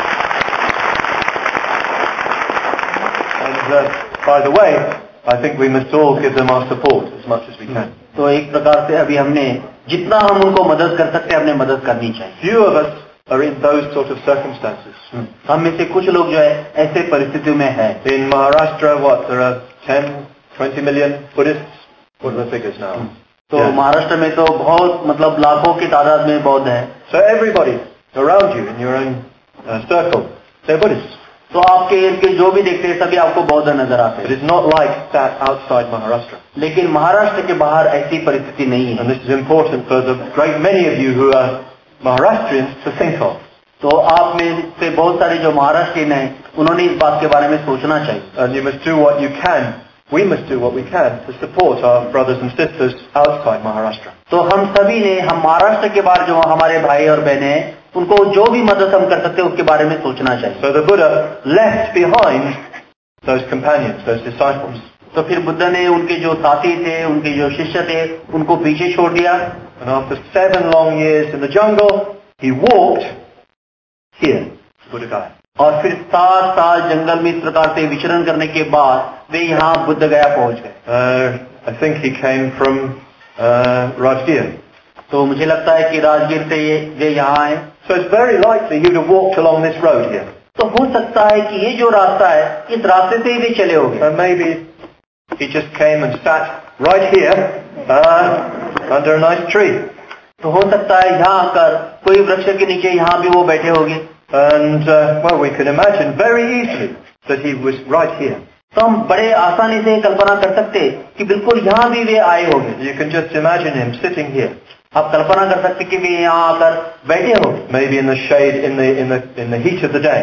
And uh, by the way, I think we must all give them our support as much as we can. तो एक प्रकार से अभी हमने जितना हम उनको मदद कर सकते हैं, हमने मदद करनी चाहिए। Few of us are in those sort of circumstances. हम में से कुछ लोग जो है ऐसे परिस्थितियों में है। In Maharashtra, what, there are ten, twenty million Buddhists? What are the figures now? तो Yeah. महाराष्ट्र में तो बहुत मतलब लाखों की तादाद में बौद्ध है। So everybody around you in your own uh, circle, they're Buddhists. तो आपके इर्द गिर्द जो भी देखते हैं सभी आपको बौद्ध नजर आते It हैं। is not like that outside Maharashtra. लेकिन महाराष्ट्र के बाहर ऐसी परिस्थिति नहीं है। And this is important for the great many of you who are Maharashtrians to think of. तो आप में से बहुत सारे जो महाराष्ट्रियन हैं, उन्होंने इस बात के बारे में सोचना चाहिए। And you must do what you can. We must do what we can to support our brothers and sisters outside Maharashtra. तो हम सभी ने, हम महाराष्ट्र के बाहर जो हमारे भाई और बहनें हैं, उनको जो भी मदद हम कर सकते हैं उसके बारे में सोचना चाहिए। So the Buddha left behind those companions, those disciples. तो फिर बुद्ध ने उनके जो साथी थे, उनके जो शिष्य थे, उनको पीछे छोड़ दिया। And after seven long years in the jungle, he walked here, Buddha Gaya. और फिर सात साल जंगल में इस प्रकार से विचरण करने के बाद वे यहाँ बुद्ध गया पहुंच गए। Uh, I think he came from uh, Rajgir. तो मुझे लगता है कि राजगीर से ये वे यहाँ आए। So it's very likely he would have walked along this road here. तो हो सकता है कि ये जो रास्ता है, इस रास्ते से ही वे चले होंगे। And maybe he just came and sat right here uh, under a nice tree. तो हो सकता है यहाँ आकर कोई वृक्ष के नीचे यहाँ भी वो बैठे होंगे। And uh, well, we can imagine very easily that he was right here. तो हम बड़े आसानी से कल्पना कर सकते कि बिल्कुल यहाँ भी वे आए होंगे। You can just imagine him sitting here. आप कल्पना कर सकते कि वे यहाँ आकर बैठे होंगे। Maybe in the shade, in the in the in the heat of the day.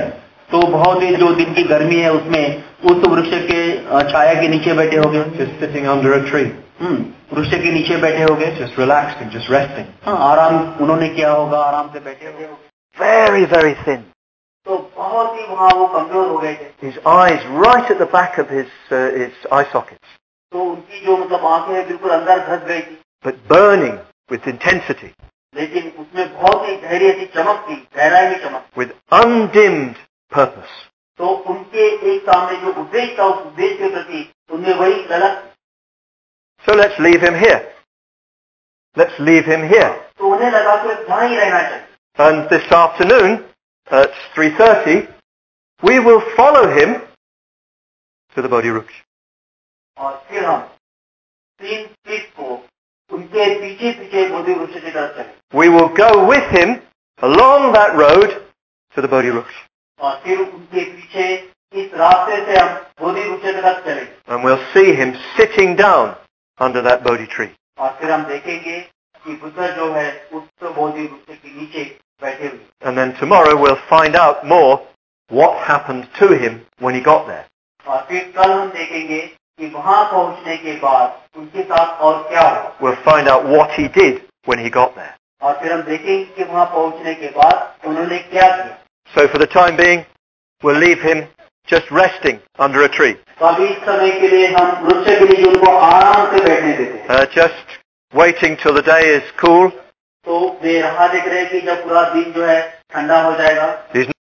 तो बहुत ही जो दिन की गर्मी है उसमें उस वृक्ष के छाया के नीचे बैठे होंगे, just sitting under a tree, हम्म वृक्ष के नीचे बैठे होंगे, just relaxing, just resting. हाँ आराम उन्होंने किया होगा, आराम से बैठे होंगे. Very, very thin. तो बहुत ही वहाँ वो कमजोर हो गए थे. His eyes right at the back of his, uh, his eye sockets, तो उनकी जो मतलब आंखें बिल्कुल अंदर धस गई थी, but burning with intensity, लेकिन उसमें बहुत ही गहरी ऐसी चमक थी, गहराई में चमक. with undimmed purpose. तो उनके एक सामने जो उद्देश्य था, उस उद्देश्य के प्रति उनमें वही गलत. So let's leave him here. Let's leave him here. तो उन्हें लगा कि यहाँ ही रहना चाहिए. And this afternoon, at three thirty, we will follow him to the Bodhi Wruksh. और फिर हम तीन तीस को उनके पीछे पीछे बोधि वृक्ष की तरफ चले. We will go with him along that road to the Bodhi Wruksh. और फिर उनके पीछे इस रास्ते से हम बोधि वृक्ष की तरफ चले. And we'll see him sitting down under that Bodhi tree. और फिर हम देखेंगे कि बुद्ध जो है उस बोधि वृक्ष के नीचे बैठे हुए. And then tomorrow we'll find out more what happened to him when he got there. और फिर कल हम देखेंगे कि वहां पहुंचने के बाद उनके साथ और क्या हुआ. We'll find out what he did when he got there. और फिर हम देखेंगे कि वहां पहुंचने के बाद उन्होंने क्या किया. So for the time being, we'll leave him just resting under a tree. तो अभी इस समय के लिए हम वृक्ष के नीचे उनको आराम से बैठने देते हैं. Uh, just waiting till the day is cool. तो वे राह देख रहे हैं कि जब पूरा दिन जो है ठंडा हो जाएगा. He's